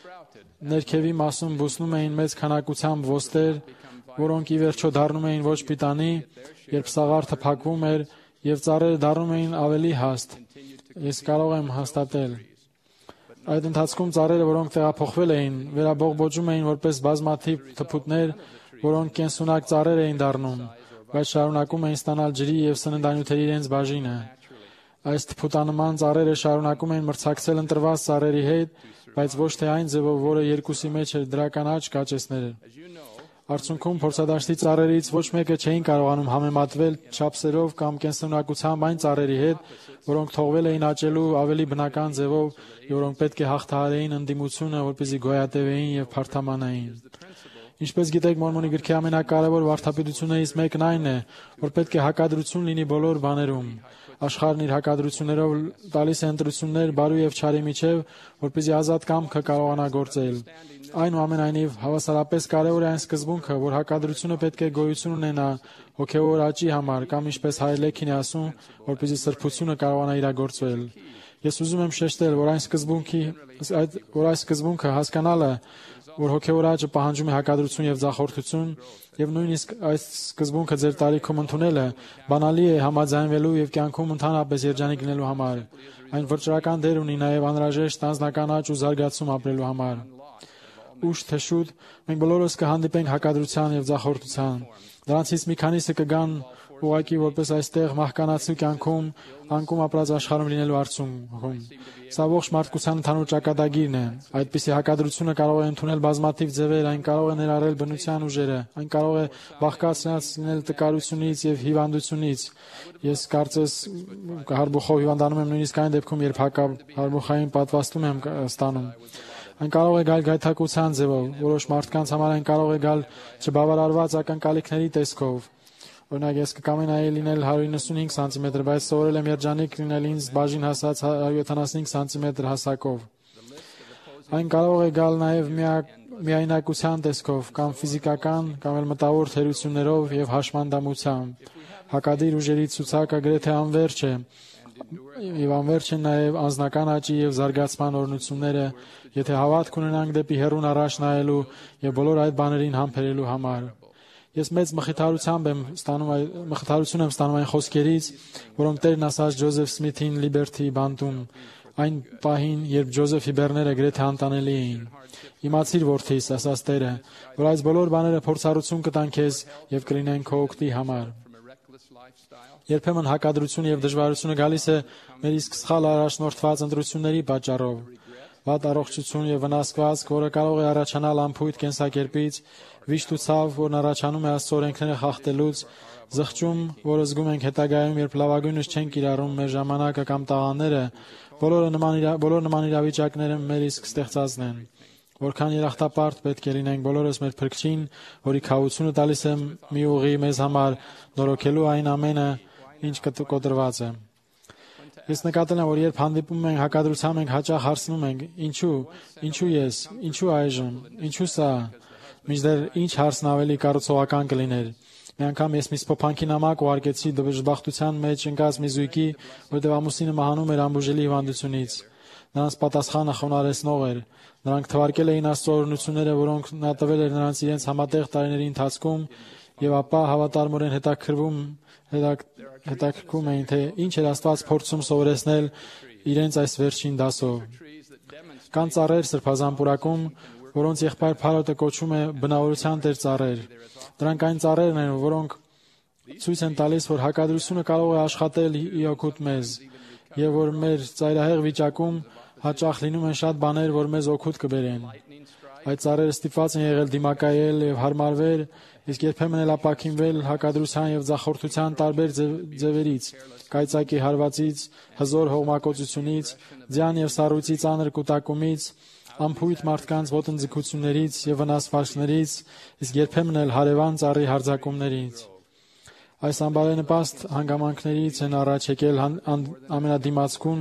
Ներքևի մասում բուսնում էին մեծ քանակությամբ ոստեր, որոնք ի վերջո դառնում էին ոչ պիտանի, երբ սաղարթը փակվում էր եւ ծառերը դառնում էին ավելի հաստ։ Ես կարող եմ հաստատել։ Այդ ընթացքում ծառերը, որոնք տեղափոխվել էին, վերաբողբոջում էին որպես բազմաթիվ թփուտներ, որոնք կենսունակ ծառեր էին դառնում, բայց շարունակում էին ստանալ ջրի եւ սննդանյութերի իրենց բաժինը։ Այս թփուտանման ծառերը շարունակում էին մրցակցել ընտրված ծառերի հետ, բայց ոչ թե այն ձևով, որը երկուսի մեջ էր դրական աճ կաճեցնել։ Արդյունքում փորձադաշտի ծառերից ոչ մեկը չէին կարողանում համեմատվել չափսերով կամ կենսունակությամբ այն ծառերի հետ, որոնք թողվել էին աճելու ավելի բնական ձևով, որոնք պետք է հաղթահարեին ընդդիմությունը, որպեսզի գոյատևեին եւ փարթամանային։ Ինչպես գիտեք, Մորմոնի գրքի ամենակարևոր վարդապետություններից մեկն այն է, որ պետք է հակադրություն լինի բոլոր բաներում։ Աշխարհն իր հակադրություններով տալիս է ընտրություններ բարու եւ չարի միջև, որպեսզի ազատ կամքը կարողանա գործել։ Այնուամենայնիվ, հավասարապես կարևոր է այն սկզբունքը, որ հակադրությունը պետք է գոյություն ունենա հոգեվոր աճի համար, կամ ինչպես Հայր Լեքին է ասում, որպեսզի սրբությունը կարողանա իրագործվել։ Ես ուզում եմ շեշտել, որ այն սկզբունքի, որ այս սկզբունքը հասկանալը, որ հոգեվոր աճը պահանջում է հակադրություն եւ ձախորդություն, եւ նույնիսկ այս սկզբունքը ձեր տարիքում ընդունելը բանալի է համաձայնվելու եւ կյանքում ընդհանրապես երջանիկ լինելու համար։ Այն վճռական դեր ունի նաեւ անհրաժեշտ անձնական աճ ու զարգացում ապրելու համար։ Ուշ թե շուտ մենք բոլորս կհանդիպենք հակադրության եւ ձախորդության։ Դրանցից մի քանիսը կգան ուղղակի որպես այստեղ մահկանացու կյանքում անկում ապրած աշխարհում լինելու արդյունքում։ Սա ողջ մարդկության ընդհանուր ճակատագիրն է։ Այդպիսի հակադրությունը կարող է ընդունել բազմաթիվ ձևեր, այն կարող է ներառել բնության ուժերը, այն կարող է բաղկացած լինել տկարությունից եւ հիվանդությունից։ Ես կարծես հարբուխով հիվանդանում եմ նույնիսկ այն դեպքում, երբ հակահարբուխային պատվաստում եմ ստանում։ Այն կարող է գալ գայթակղության ձևով, որոշ մարդկանց համար այն կարող է գալ չբավարարված ակնկալիքների տեսքով։ Օրինակ, ես կկամենայի լինել հարյուր իննսունհինգ սանտիմետր, բայց սովորել եմ երջանիկ լինել ինձ բաժին հասած հարյուր յոթանասունհինգ սանտիմետր հասակով։ Այն կարող է գալ նաև միայնակության տեսքով, կամ ֆիզիկական, կամ էլ մտավոր թերություններով եւ հաշմանդամությամբ։ Հակադիր ուժերի ցուցակը գրեթե անվերջ է, եւ անվերջ են նաև անձնական աճի եւ զարգացման օրհնությունները, եթե հավատք ունենանք դեպի հեռուն առաջ նայելու եւ բոլոր այդ բաներին համբերելու համար։ Ես մեծ մխիթարությամբ եմ ստանում մխիթարություն եմ ստանում այն խոսքերից, որոնք Տերն ասաց Ջոզեֆ Սմիթին Լիբերթի բանտում, այն պահին, երբ Ջոզեֆի բեռները գրեթե անտանելի էին։ Իմացիր, որդիս, ասաց Տերը, որ այս բոլոր բաները փորձառություն կտան քեզ եւ կլինեն քո օգտի համար։ Երբեմն հակադրություն եւ դժվարությունը գալիս է մեր իսկ սխալ առաջնորդված ընտրությունների պատճառով, վատ առողջություն եւ վնասվածք, որը կարող է առաջանալ անփույթ կենսակերպից, վիշտ ու ցավ, որն առաջանում է Աստծո օրենքները խախտելուց, զղջում, որը զգում ենք հետագայում, երբ լավագույնս չեն կիրառում մեր ժամանակը կամ տաղանները, բոլորը նման բոլոր նման իրավիճակները մեր իսկ ստեղծածն են։ Որքան երախտապարտ պետք է լինենք բոլորս մեր Փրկչին, որի քավությունը տալիս է մի ուղի մեզ համար նորոգելու այն ամենը, ինչ կոտրված է։ Ես նկատել եմ, որ երբ հանդիպում ենք հակադրությամբ ենք, հաճախ հարցնում ենք. ինչու, ինչու ես, ինչու այժմ, ինչու սա, մինչդեռ ինչ հարցն ավելի կառուցողական կլիներ։ Մի անգամ ես մի սփոփանքի նամակ ուղարկեցի դժբախտության մեջ ընկած մի զույգի, որտեղ ամուսինը մահանում էր անբուժելի հիվանդությունից։ Նրանց պատասխանը խոնարհեցնող էր։ Նրանք թվարկել էին Աստծո օրհնությունները, որոնք նա տվել էր նրանց իրենց համատեղ տարիների ընթացքում, եւ ապա հավատարմորեն հետաքրվում հետաքրքվում էին, թե ինչ էր Աստված փորձում սովորեցնել իրենց այս վերջին դասով։ Կան ծառեր սրբազան պուրակում, որոնց եղբայր Փարոթը կոչում է բնավորության տեր ծառեր։ Դրանք այն ծառերն են, որոնք ցույց են տալիս, որ հակադրությունը կարող է աշխատել ի օգուտ մեզ, եւ որ մեր ծայրահեղ վիճակում հաճախ լինում են շատ բաներ, որ մեզ օգուտ կբերեն։ Այդ ծառերը ստիպված են եղել դիմակայել եւ հարմարվել, իսկ երբեմն էլ ապաքինվել հակադրության եւ ձախորդության տարբեր ձևերից՝ կայծակի հարվածից, հզոր հողմակոծությունից, ձյան եւ սառույցի ծանր կուտակումից, անփույթ մարդկանց ոտնձգություններից եւ վնասվածքներից, իսկ երբեմն էլ հարևան ծառի հարձակումներից։ Այս անբարենպաստ հանգամանքներից են առաջ եկել ամենադիմացկուն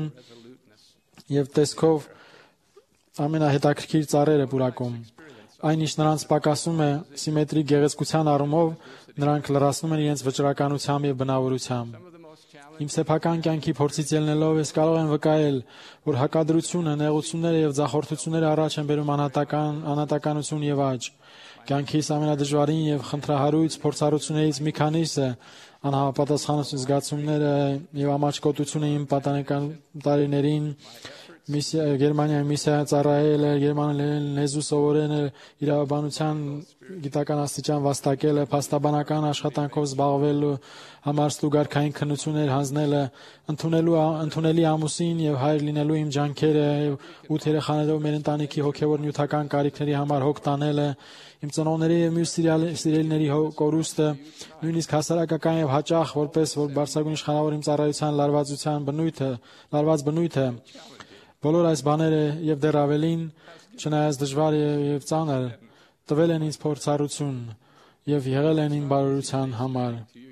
եւ տեսքով ամենահետաքրքիր ծառերը պուրակում։ Այն ինչ նրանց պակասում է սիմետրիկ գեղեցկության առումով, նրանք լրացնում են իրենց վճռականությամբ եւ բնավորությամբ։ Իմ սեփական կյանքի փորձից ելնելով ես կարող եմ վկայել, որ հակադրությունը, նեղությունները եւ ձախորդությունները առաջ են բերում անհատական անհատականություն եւ աճ։ Կյանքիս ամենադժվարին եւ խնդրահարույց փորձառություններից մի քանիսը անհամապատասխանություն զգացումները եւ ամաչկոտությունը իմ պատանեկան տարիներին Գերմանիայում միսիա ծառայելը, գերմաներեն լեզու սովորելը, իրավաբանության գիտական աստիճան վաստակելը, փաստաբանական աշխատանքով զբաղվելու համար ստուգարքային քննություններ հանձնելը, ընդունելու ընդունելի ամուսին եւ հայր լինելու իմ ջանքերը եւ ութ երեխաներով մեր ընտանիքի հոգեվոր նյութական կարիքների համար հոգ տանելը, իմ ծնողների եւ մյուս սիրելիների կորուստը, նույնիսկ հասարակական եւ հաճախ որպես որ բարձրագույն իշխանավոր իմ ծառայության լարվածության բնույթը, լարված բնույթը բոլոր այս բաները եւ դեռ ավելին, չնայած դժվար եւ ծանր, տվել են ինձ փորձառություն եւ եղել են իմ բարօրության համար։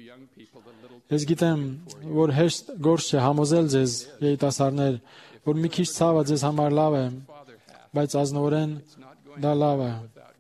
Ես գիտեմ, որ հեշտ գործ չէ համոզել ձեզ, երիտասարդներ, որ մի քիչ ցավը ձեզ համար լավ է, բայց ազնվորեն դա լավ է։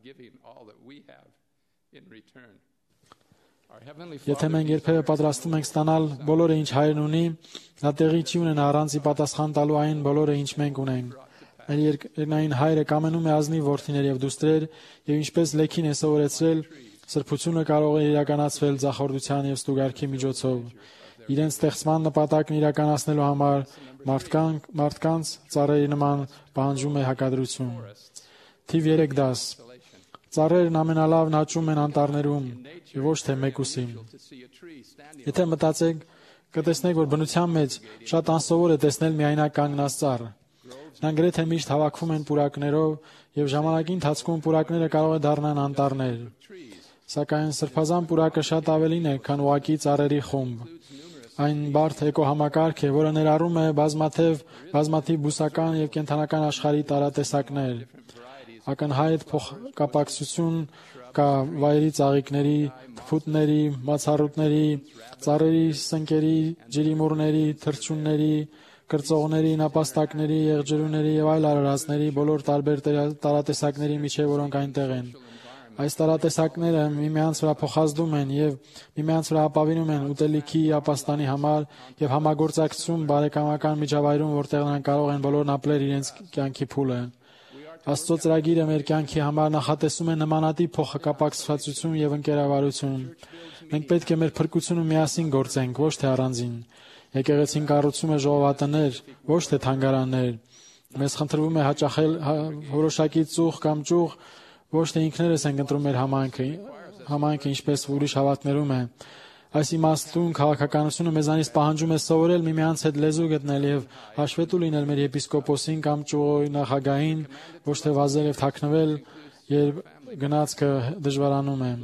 Եթե մենք երբևէ պատրաստվում ենք ստանալ բոլորը, ինչ հայրն ունի, դա տեղի չի ունենա առանց ի պատասխան տալու այն բոլորը, ինչ մենք ունենք։ Մեր երկնային հայրը կամենում է ազնիվ որդիներ եւ դուստրեր, եւ ինչպես լեքին է սովորեցրել, սրբությունը կարող է իրականացվել ձախորդության եւ ստուգարքի միջոցով։ Իրենց ստեղծման նպատակն իրականացնելու համար մարդկանց մարդկանց ծառերի նման պահանջում է հակադրություն։ Թիվ երեք դաս։ Ծառերն ամենալավն աճում են անտառներում եւ ոչ թե մեկուսի։ Եթե մտածեք, կտեսնեք, որ բնության մեջ շատ անսովոր է տեսնել միայնակ կանգնած ծառ։ Նրանք գրեթե միշտ հավաքվում են պուրակներով եւ ժամանակի ընթացքում պուրակները կարող է դառնան անտառներ։ Սակայն սրբազան պուրակը շատ ավելին է, քան ուղղակի ծառերի խումբ։ Այն բարդ էկոհամակարգ է, որը ներառում է բազմաթիվ բազմաթիվ բուսական եւ կենդանական աշխարհի տարատեսակներ։ Ակնհայտ փոխկապակցություն կա վայրի ծաղիկների, թփուտների, մացառուտների, ծառերի սնկերի, ջրիմուռների, թռչունների, կրծողների, նապաստակների, եղջերուների եւ այլ արարածների բոլոր տարբեր տարատեսակների միջև, որոնք այնտեղ են։ Այս տարատեսակները միմյանց վրա փոխազդում են եւ միմյանց վրա ապավինում են ուտելիքի ապաստանի համար եւ համագործակցություն բարեկամական միջավայրում, որտեղ նրանք կարող են բոլորն ապրել իրենց կյանքի փուլը։ Աստծո ծրագիրը մեր կյանքի համար նախատեսում է նմանատիպ փոխկապակցվածություն եւ ընկերավարություն։ Մենք պետք է մեր փրկությունը միասին գործենք, ոչ թե առանձին։ Եկեղեցին կառուցում է ժողովատներ, ոչ թե թանգարաններ։ Մեզ խնդրվում է հաճախել որոշակի ծուխ կամ ճուղ, ոչ թե ինքներս ենք ընտրում մեր համայնքը, համայնքը ինչպես ուրիշ հավատներում է։ Այս իմաստուն քաղաքականությունը մեզանից պահանջում է սովորել միմյանց հետ լեզու գտնել եւ հաշվետու լինել մեր եպիսկոպոսին կամ ճյուղի նախագահին, ոչ թե վազել եւ թաքնվել, երբ գնացքը դժվարանում է։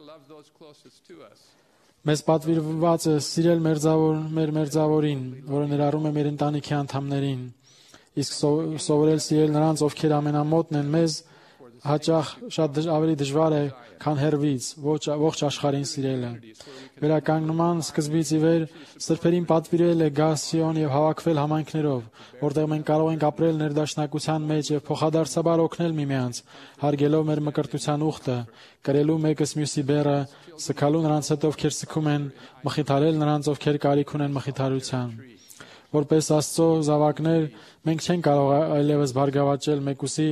Մեզ պատվիրված է սիրել մերձավոր մեր մերձավորին, որը ներառում է մեր ընտանիքի անդամներին, իսկ սովորել սիրել նրանց, ովքեր ամենամոտն են մեզ, հաճախ շատ ավելի դժվար է, քան հեռվից ողջ աշխարհին սիրելը։ Վերականգնման սկզբից ի վեր սրբերին պատվիրել է գալ Սիոն եւ հավաքվել համայնքներով, որտեղ մենք կարող ենք ապրել ներդաշնակության մեջ եւ փոխադարձաբար օգնել միմյանց, հարգելով մեր մկրտության ուխտը, կրելու մեկս մյուսի բեռը, սգալու նրանց հետ, ովքեր սգում են, մխիթարել նրանց, ովքեր կարիք ունեն մխիթարության։ Որպես Աստծո զավակներ, մենք չենք կարող այլևս բարգավաճել մեկուսի,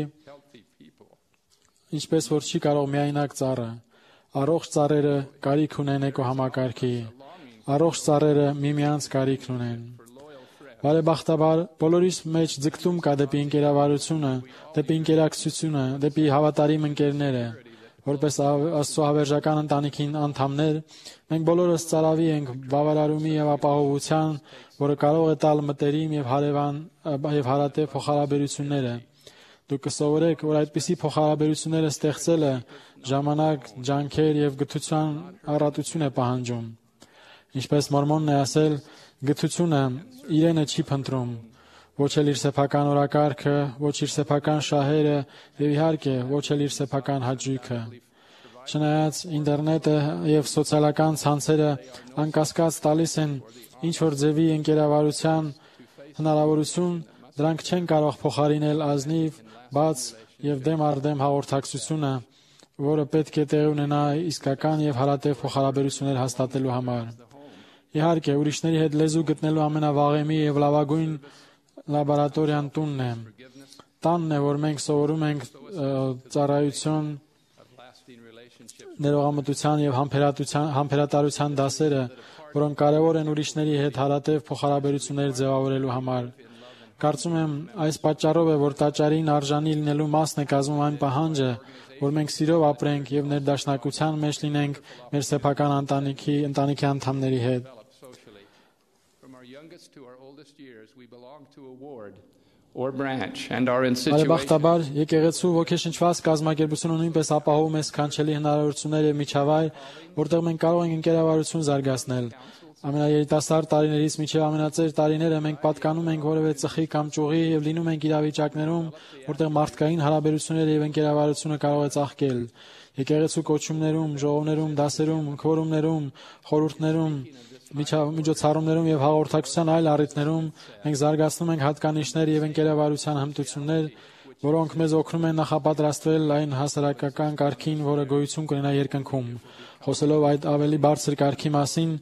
ինչպես որ չի կարող միայնակ ծառը։ Առողջ ծառերը կարիք ունեն էկոհամակարգի, առողջ ծառերը միմյանց կարիքն ունեն։ Բարեբախտաբար բոլորիս մեջ ձգտում կա դեպի ընկերավարությունը, դեպի ընկերակցությունը, դեպի հավատարիմ ընկերները։ Որպես Աստծո հավերժական ընտանիքին անդամներ, մենք բոլորս ծարավի ենք բավարարումի եւ ապահովության, որը կարող է տալ մտերիմ եւ հարևան եւ հարատև փոխհարաբերությունները։ Դուք կսովորեք, որ այդպիսի փոխհարաբերությունները ստեղծելը ժամանակ, ջանքեր եւ գթության առատություն է պահանջում։ Ինչպես Մորմոնն է ասել, գթությունը իրենը չի փնտրում, ոչ էլ իր սեփական օրակարգը, ոչ իր սեփական շահերը եւ իհարկե ոչ էլ իր սեփական հաճույքը։ Չնայած ինտերնետը եւ սոցիալական ցանցերը անկասկած տալիս են ինչ որ ձևի ընկերավարության հնարավորություն, դրանք չեն կարող փոխարինել ազնիվ, բաց եւ դեմ առ դեմ հաղորդակցությունը, որը պետք է տեղի ունենա իսկական եւ հարատև փոխհարաբերություններ հաստատելու համար։ Իհարկե, ուրիշների հետ լեզու գտնելու ամենավաղեմի եւ լավագույն լաբորատորիան տունն է։ Տանն է, որ մենք սովորում ենք ծառայություն, ներողամտության եւ համբերատարության դասերը, որոնք կարևոր են ուրիշների հետ հարատև փոխհարաբերություններ ձևավորելու համար։ Կարծում եմ, այս պատճառով է, որ տաճարին արժանի լինելու մասն է կազմում այն պահանջը, որ մենք սիրով ապրենք եւ ներդաշնակության մեջ լինենք մեր սեփական ընտանիքի ընտանիքի անդամների հետ։ Բարեբախտաբար, եկեղեցու ոգեշնչված կազմակերպությունը նույնպես ապահովում է սքանչելի հնարավորություններ եւ միջավայր, որտեղ մենք կարող ենք ընկերավարություն զարգացնել։ Ամենաերիտասարդ տարիներից մինչև ամենածեր տարիները մենք պատկանում ենք որևէ ծխի կամ ճյուղի եւ լինում ենք իրավիճակներում, որտեղ մարդկային հարաբերությունները եւ ընկերավարությունը կարող է ծաղկել։ Եկեղեցու կոչումներում, ժողովներում, դասերում, քվորումներում, խորհուրդներում, միջոցառումներում եւ հաղորդակցության այլ առիթներում մենք զարգացնում ենք հատկանիշներ եւ ընկերավարության հմտություններ, որոնք մեզ օգնում են նախապատրաստվել այն հասարակական կարգին, որը գոյություն կունենա երկնքում։ Խոսելով այդ ավելի բարձր կարգի մասին,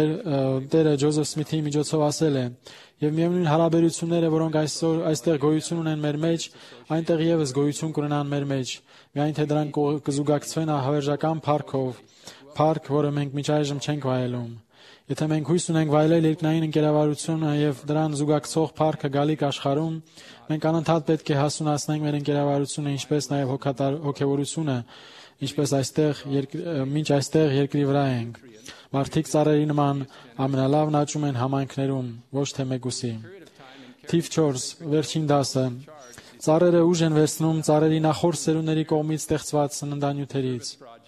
Տերը Ջոզեֆ Սմիթի միջոցով ասել է. «Եվ միևնույն հարաբերությունները, որոնք այսօր այստեղ գոյություն ունեն մեր մեջ, այնտեղ եւս գոյություն կունենան մեր մեջ, միայն թե դրանք կզուգակցվեն հավերժական փառքով, փառք, որը մենք մինչ այժմ չենք վայելում։ Եթե մենք հույս ունենք վայելել երկնային ընկերավարությունը եւ դրան զուգակցող փառքը գալիք աշխարհում, մենք անընդհատ պետք է հասունացնենք մեր ընկերավարությունը, ինչպես նաեւ հոգեվորությունը, ինչպես այստեղ մինչ այստեղ երկրի վրա ենք։ Մարդիկ ծառերի նման ամենալավն աճում են համայնքներում, ոչ թե մեկուսի»։ Թիվ չորս, վերջին դասը։ Ծառերը ուժ են վերցնում ծառերի նախորդ սերունդների կողմից ստեղծված սննդանյութերից։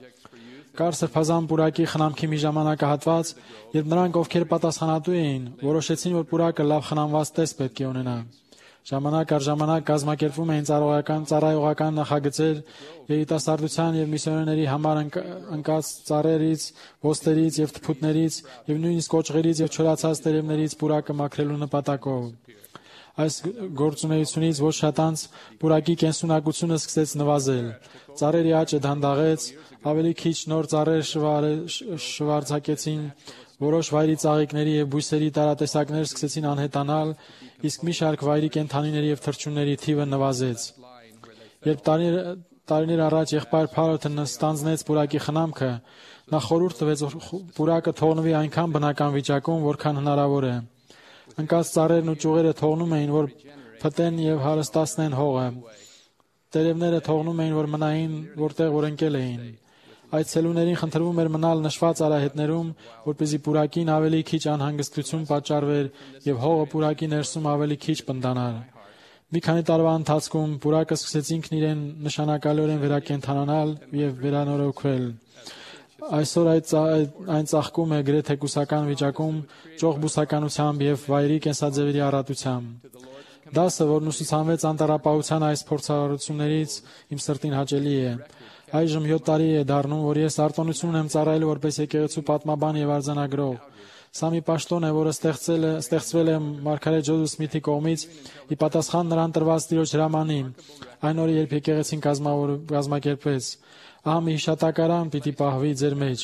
Կար սրբազան պուրակի խնամքի մի ժամանակահատված, երբ նրանք, ովքեր պատասխանատու էին, որոշեցին, որ պուրակը լավ խնամված տեսք պետք է ունենա։ Ժամանակ առ ժամանակ կազմակերպվում էին ծառայողական ծառայողական նախագծեր երիտասարդության եւ միսիոներների համար ընկած ծառերից, ոստերից եւ թփուտներից եւ նույնիսկ կոճղերից եւ չորացած տերևներից պուրակը մաքրելու նպատակով։ Այս գործունեությունից ոչ շատ անց պուրակի կենսունակությունը սկսեց նվազել։ Ծառերի աճը դանդաղեց, ավելի քիչ նոր ծառեր շվարձակեցին, որոշ վայրի ծաղիկների եւ բույսերի տարատեսակներ սկսեցին անհետանալ, իսկ մի շարք վայրի կենդանիների եւ թռչունների թիվը նվազեց։ Երբ տարիներ առաջ եղբայր Փարոթը ստանձնեց պուրակի խնամքը, նա խորհուրդ տվեց, որ պուրակը թողնվի այնքան բնական վիճակում, որքան հնարավոր է։ Ընկած ծառերն ու ճյուղերը թողնում էին, որ փտեն եւ հարստացնեն հողը։ Տերևները թողնում էին, որ մնային, որտեղ որ ընկել էին։ Այցելուներին խնդրվում էր մնալ նշված արահետներում, որպեսզի պուրակին ավելի քիչ անհանգստություն պատճառվեր եւ հողը պուրակի ներսում ավելի քիչ պնդանար։ Մի քանի տարվա ընթացքում պուրակը սկսեց ինքն իրեն նշանակալիորեն վերակենդանանալ եւ վերանորոգվել։ Այսօր այդ այն ծաղկում է գրեթե կուսական վիճակում, ճոխ բուսականությամբ եւ վայրի կենսաձևերի առատությամբ։ Դասը, որն ուսուցանվեց անտառապահության այս փորձառություններից, իմ սրտին հաճելի է։ Այժմ յոթ տարի է դառնում, որ ես արտոնություն ունեմ ծառայելու որպես եկեղեցու պատմաբան եւ արձանագրող։ Սա մի պաշտոն է, որը ստեղծել է ստեղծվել է Մարգարետ Ջոզեֆ Սմիթի կողմից՝ ի պատասխան նրան տրված Տիրոջ հրամանի, այն օրը, երբ եկեղեցին կազմակերպվեց։ Ահա մի հիշատակարան պիտի պահվի ձեր մեջ։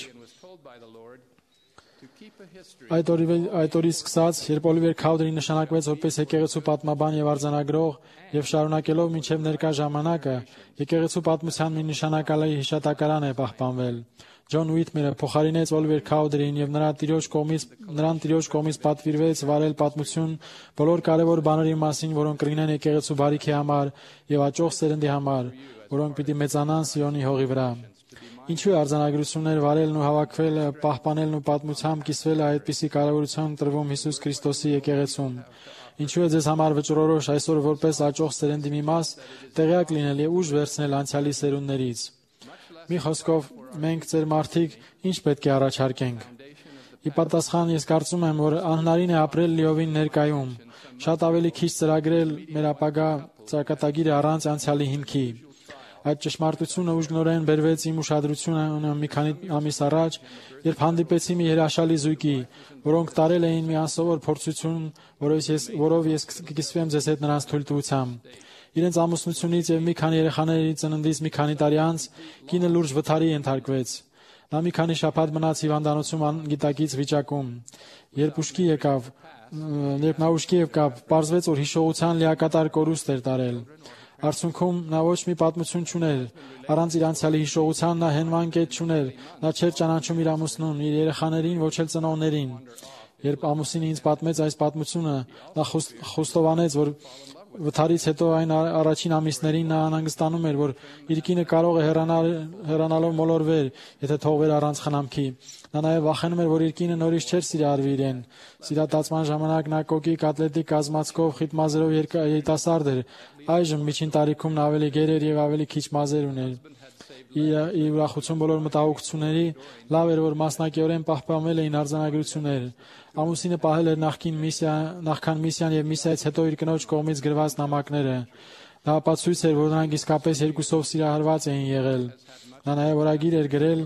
Այդ օրից սկսած, երբ Օլիվեր Քաուդերին նշանակվեց որպես եկեղեցու պատմաբան եւ արձանագրող եւ շարունակելով մինչեւ ներկա ժամանակը, եկեղեցու պատմության մի նշանակալի հիշատակարան է պահպանվել։ Ջոն Ուիտմերը փոխարինեց Օլիվեր Քաուդերին եւ նրա Տիրոջ կողմից նրան Տիրոջ կողմից պատվիրվեց վարել պատմություն բոլոր կարևոր բաների մասին, որոնք կլինեն եկեղեցու բարիքի համար եւ աճող սերնդի համար, որոնք պիտի մեծանան Սիոնի հողի վրա։ Ինչու է արձանագրություններ վարելն ու հավաքվելը, պահպանելն ու պատմությամբ կիսվելը այդպիսի կարևորություն տրվում Հիսուս Քրիստոսի եկեղեցում։ Ինչու է ձեզ համար վճռորոշ այսօր որպես աճող սերնդի մի մաս տեղյակ լինել եւ ուժ վերցնել անցյալի սերունդներից։ Մի խոսքով, մենք ձեր մարդիկ ինչ պետք է առաջարկենք։ Ի պատասխան ես կարծում եմ, որ անհնարին է ապրել լիովին ներկայում, շատ ավելի քիչ ծրագրել մեր ապագա ճակատագիրը առանց անցյալի հիմքի։ Այդ ճշմարտությունը ուժգնորեն բերվեց իմ ուշադրությունը մի քանի ամիս առաջ, երբ հանդիպեցի մի հրաշալի զույգի, որոնք տարել էին մի անսովոր փորձություն, որով ես, որով ես կկիսվեմ ձեզ հետ նրանց թույլտվությամբ։ Իրենց ամուսնությունից եւ մի քանի երեխաների ծննդից մի քանի տարի անց կինը լուրջ վթարի ենթարկվեց։ Նա մի քանի շաբաթ մնաց հիվանդանոցում անգիտակից վիճակում։ Երբ ուշքի եկավ, երբ նա ուշքի եկավ, պարզվեց, որ հիշողության լիակատար կորուստ էր տարել։ Արդյունքում նա ոչ մի պատմություն չուներ, առանց իր անցյալի հիշողության նա հենման կետ չուներ, նա չէր ճանաչում իր ամուսնուն, իր երեխաներին, ոչ էլ ծնողներին։ Երբ ամուսինը ինձ պատմեց այս պատմությունը, նա խոստովանեց, որ վթարից հետո այն առաջին ամիսներին նա անհանգստանում էր, որ իր կինը կարող է հեռանալ, հեռանալով մոլորվեր, եթե թողվեր առանց խնամքի։ Նա նաև վախենում էր, որ իր կինը նորից չէր սիրահարվի իրեն։ Սիրատացման ժամանակ նա կոկիկ ատլետիկ կազմածքով խիտ մազերով երիտասարդ էր։ Այժմ միջին տարիքում նա ավելի գեր էր եւ ավելի քիչ մազեր ուներ։ Ի ուրախություն բոլոր մտահոգությունների լավ էր, որ մասնակիորեն պահպանվել էին արձանագրություններ։ Ամուսինը պահել էր նախքին միսիա, նախքան միսիան եւ միսիայից հետո իր կնոջ կողմից գրված նամակները։ Դա ապացույց էր, որ նրանք իսկապես երկուսով սիրահարված էին եղել։ Նա նաև օրագիր էր գրել,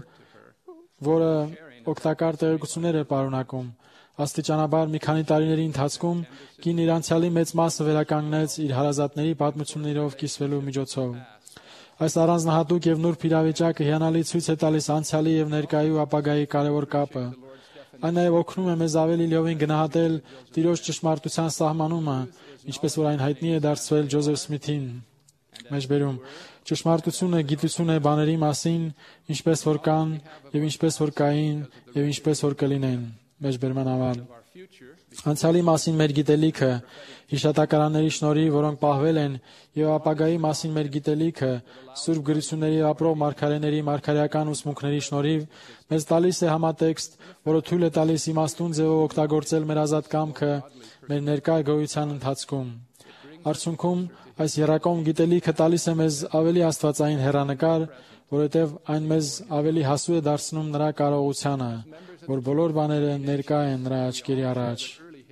որը օգտակար տեղեկություններ էր պարունակում։ Աստիճանաբար մի քանի տարիների ընթացքում կին իր անցյալի մեծ մասը վերականգնեց իր հարազատների պատմություններով կիսվելու միջոցով։ Այս առանձնահատուկ եւ նուրբ իրավիճակը հիանալի ցույց է տալիս անցյալի եւ ներկայի ու ապագայի կարևոր կապը։ Այն նաև օգնում է մեզ ավելի լիովին գնահատել Տիրոջ ճշմարտության սահմանումը, ինչպես որ այն հայտնի է դարձվել Ջոզեֆ Սմիթին։ Մեջբերում ճշմարտությունը գիտություն է բաների մասին, ինչպես որ կան եւ ինչպես որ կային եւ ինչպես որ կլինեն։ Մեջբերման համար անցյալի մասին մեր գիտելիքը, հիշատակարանների շնորհիվ, որոնք պահվել են, եւ ապագայի մասին մեր գիտելիքը, սուրբ գրությունների ապրող մարգարեների մարգարեական ուսմունքների շնորհիվ մեզ տալիս է համատեքստ, որը թույլ է տալիս իմաստուն ձևով օգտագործել մեր ազատ կամքը մեր ներկա գոյության ընթացքում։ Արդյունքում այս երակոմ գիտելիքը տալիս է մեզ ավելի աստվածային հեռանկար, որովհետև այն մեզ ավելի հասու է դարձնում նրա կարողությանը, որ բոլոր բաները ներկա են նրա աչքերի առաջ։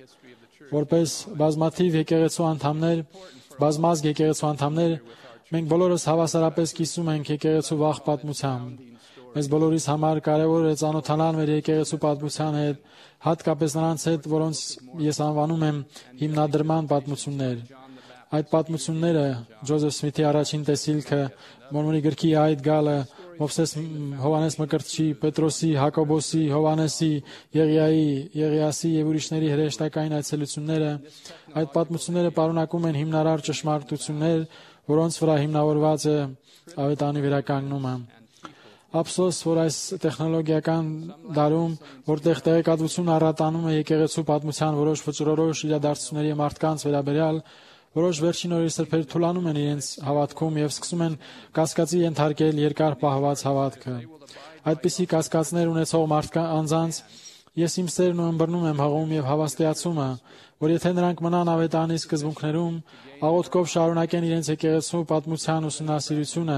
Որպես բազմաթիվ եկեղեցու անդամներ, բազմազգ եկեղեցու անդամներ, մենք բոլորս հավասարապես կիսում ենք եկեղեցու վաղ պատմությամբ։ Մեզ բոլորիս համար կարևոր է ծանոթանալ մեր եկեղեցու պատմության հետ, հատկապես նրանց հետ, որոնց ես անվանում եմ հիմնադրման պատմություններ։ Այդ պատմությունները Ջոզեֆ Սմիթի առաջին տեսիլքը, Մորմոնի գրքի այդ գալը, Մովսես Հովանես Մկրտչի, Պետրոսի, Հակոբոսի, Հովանեսի, Եղիայի, Եղիասի եւ ուրիշների հրեշտակային այցելությունները, այդ պատմությունները պարունակում են հիմնարար ճշմարտություններ, որոնց վրա հիմնավորված է ավետարանի վերականգնումը։ Ափսոս, որ այս տեխնոլոգիական դարում, որտեղ տեղեկատվություն առատանում է եկեղեցու պատմության որոշ վճռորոշ իրադարձությունների մարդկանց վերաբերյալ, Որոշ վերջին օրերի սրբեր թուլանում են իրենց հավատքում եւ սկսում են կասկածի ենթարկել երկար պահված հավատքը։ Այդպիսի կասկածներ ունեցող մարդկանց անձանց ես իմ սերն ու ըմբռնում եմ հղում եւ հավաստիացումը, որ եթե նրանք մնան ավետարանի սկզբունքներում, աղոթքով շարունակեն իրենց եկեղեցու պատմության ուսումնասիրությունը,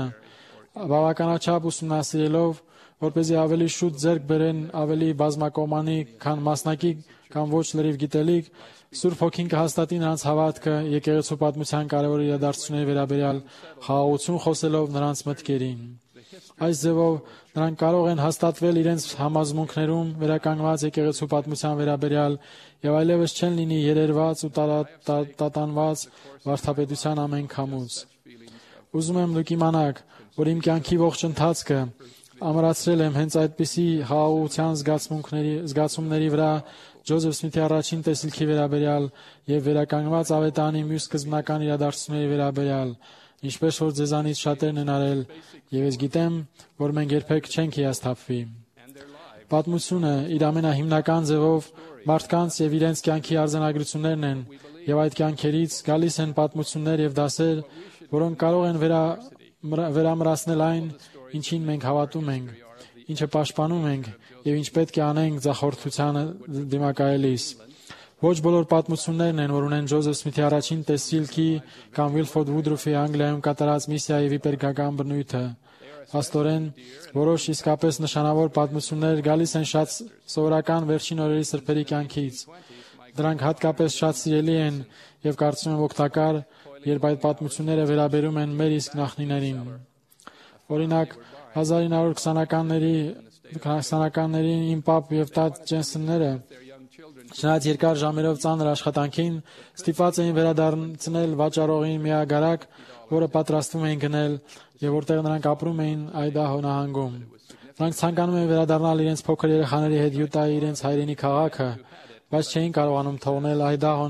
բավականաչափ ուսումնասիրելով, որպեսզի ավելի շուտ ձեռք բերեն ավելի բազմակողմանի, քան մասնակի կամ ոչ լրիվ գիտելիք, Սուրբ Հոգին կհաստատի նրանց հավատքը եկեղեցու պատմության կարևոր իրադարձությունների վերաբերյալ խաղաղություն խոսելով նրանց մտքերին։ Այս ձևով նրանք կարող են հաստատվել իրենց համազմունքներում վերականգնված եկեղեցու պատմության վերաբերյալ եւ այլևս չեն լինի երերված ու տատանված վարդապետության ամեն քամուց։ Ուզում եմ դուք իմանաք, որ իմ կյանքի ողջ ընթացքը ամրացրել եմ հենց այդպիսի խաղաղության զգացմունքների զգացումների վրա Ջոզեֆ Սմիթի առաջին տեսիլքի վերաբերյալ եւ վերականգնված ավետարանի մյուս սկզբնական իրադարձությունների վերաբերյալ, ինչպես որ ձեզանից շատերն են արել, եւ ես գիտեմ, որ մենք երբեք չենք հիասթափվի։ Պատմությունը իր ամենահիմնական ձևով մարդկանց եւ իրենց կյանքի արձանագրություններն են, եւ այդ կյանքերից գալիս են պատմություններ եւ դասեր, որոնք կարող են վերա վերամրացնել այն, ինչին մենք հավատում ենք, ինչը պաշտպանում ենք եւ ինչ պետք է անենք ձախորդությանը դիմակայելիս։ Ոչ բոլոր պատմություններն են, որ ունեն Ջոզեֆ Սմիթի առաջին տեսիլքի կամ Վիլֆորդ Վուդրուֆի Անգլիայում կատարած միսիայի վիպերգական բնույթը։ Աստորեն, որոշ իսկապես նշանավոր պատմություններ գալիս են շատ սովորական վերջին օրերի սրբերի կյանքից։ Դրանք հատկապես շատ սիրելի են եւ կարծում եմ օգտակար, երբ այդ պատմությունները վերաբերում են մեր իսկ նախնիներին։ Օրինակ, հազար ինը հարյուր քսանականների քսանականներին իմ պապ եւ տատ Ջենսոնները չնայած երկար ժամերով ծանր աշխատանքին ստիպված էին վերադարձնել վաճառողին միագարակ, որը պատրաստվում էին գնել եւ որտեղ նրանք ապրում էին Այդահո նահանգում։ Նրանք ցանկանում էին վերադառնալ իրենց փոքր երեխաների հետ Յուտայի իրենց հայրենի քաղաքը, բայց չէին կարողանում թողնել Այդահոն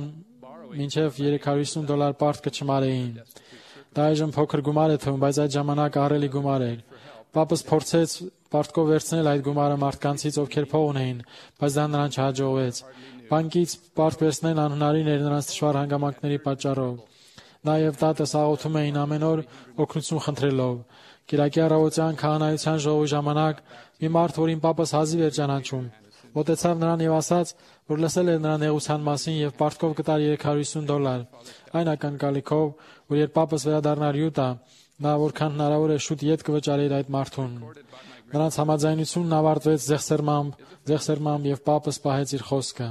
մինչև երեք հարյուր հիսուն դոլար պարտքը չմարեին։ Դա այժմ փոքր գումար է թվում, բայց այդ ժամանակ ահռելի գումար էր։ Պապս փորձեց պարտքով վերցնել այդ գումարը մարդկանցից, ովքեր փող ունեին, բայց դա նրան չհաջողվեց։ Բանկից պարտ վերցնել անհնարին էր նրանց դժվար հանգամանքների պատճառով։ Նա եւ տատս աղոթում էին ամեն օր օգնություն խնդրելով։ Կիրակի առավոտյան քահանայության ժողովի ժամանակ մի մարդ, որին պապս հազիվ էր ճանաչում, մոտեցավ նրան եւ ասաց, որ լսել էր նրա նեղության մասին եւ պարտքով կտար երեք հարյուր հիսուն դոլար։ Այն ակնկալիքով, որ երբ պապս վերադառնար Յուտա, նա որքան հնարավոր է շուտ ետ կվճարեր այդ մարդուն։ Նրանց համաձայնությունն ավարտվեց ձեղսերմամբ, ձեղսերմամբ եւ պապս պահեց իր խոսքը։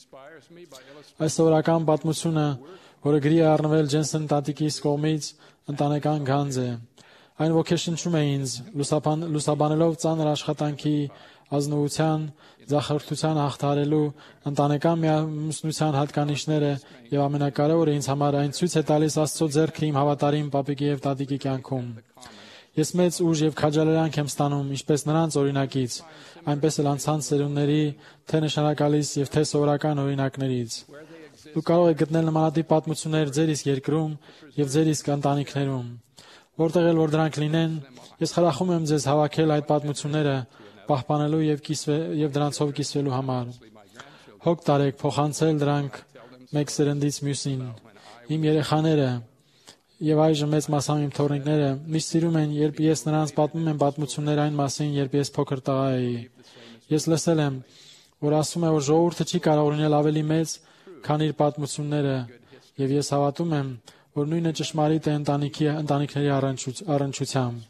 Այս սովորական պատմությունը, որը գրի է առնվել Ջենսոն տատիկիս կողմից, ընտանեկան գանձ է։ Այն ոգեշնչում է ինձ, լուսաբանելով ծանր աշխատանքի, ազնվության, ձախորդության հաղթահարելու ընտանեկան միամուսնության հատկանիշները եւ ամենակարևորը ինձ համար այն ցույց է տալիս Աստծո ձեռքը իմ հավատարիմ պապիկի եւ տատիկի կյանքում։ Ես մեծ ուժ եւ քաջալերանք եմ ստանում ինչպես նրանց օրինակից, այնպես էլ անցած սերունդների թե նշանակալից եւ թե սովորական օրինակներից։ Դուք կարող եք գտնել նմանատիպ պատմություններ ձեր իսկ երկրում եւ ձեր իսկ ընտանիքներում։ Որտեղ էլ որ դրանք լինեն, ես խրախում եմ ձեզ հավաքել այդ պատմությունները, պահպանելու եւ եւ դրանցով կիսվելու համար։ Հոգ տարեք փոխանցել դրանք մեկ սերնդից մյուսին։ Իմ երեխաները եւ այժմ մեծ մասամբ իմ թոռնիկները միշտ սիրում են, երբ ես նրանց պատմում եմ պատմություններ այն մասին, երբ ես փոքր տղա էի։ Ես լսել եմ, որ ասում է, որ ժողովուրդը չի կարող լինել ավելի մեծ, քան իր պատմությունները, եւ ես հավատում եմ, որ նույնը ճշմարիտ է ընտանիքի ընտանիքների առնչությամբ։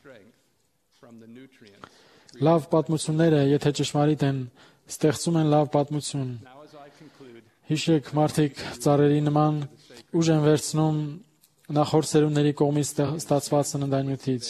Լավ պատմությունները, եթե ճշմարիտ են, ստեղծում են լավ պատմություն։ Հիշեք, մարդիկ ծառերի նման ուժ են վերցնում նախորդ սերունդների կողմից ստացված սննդանյութից։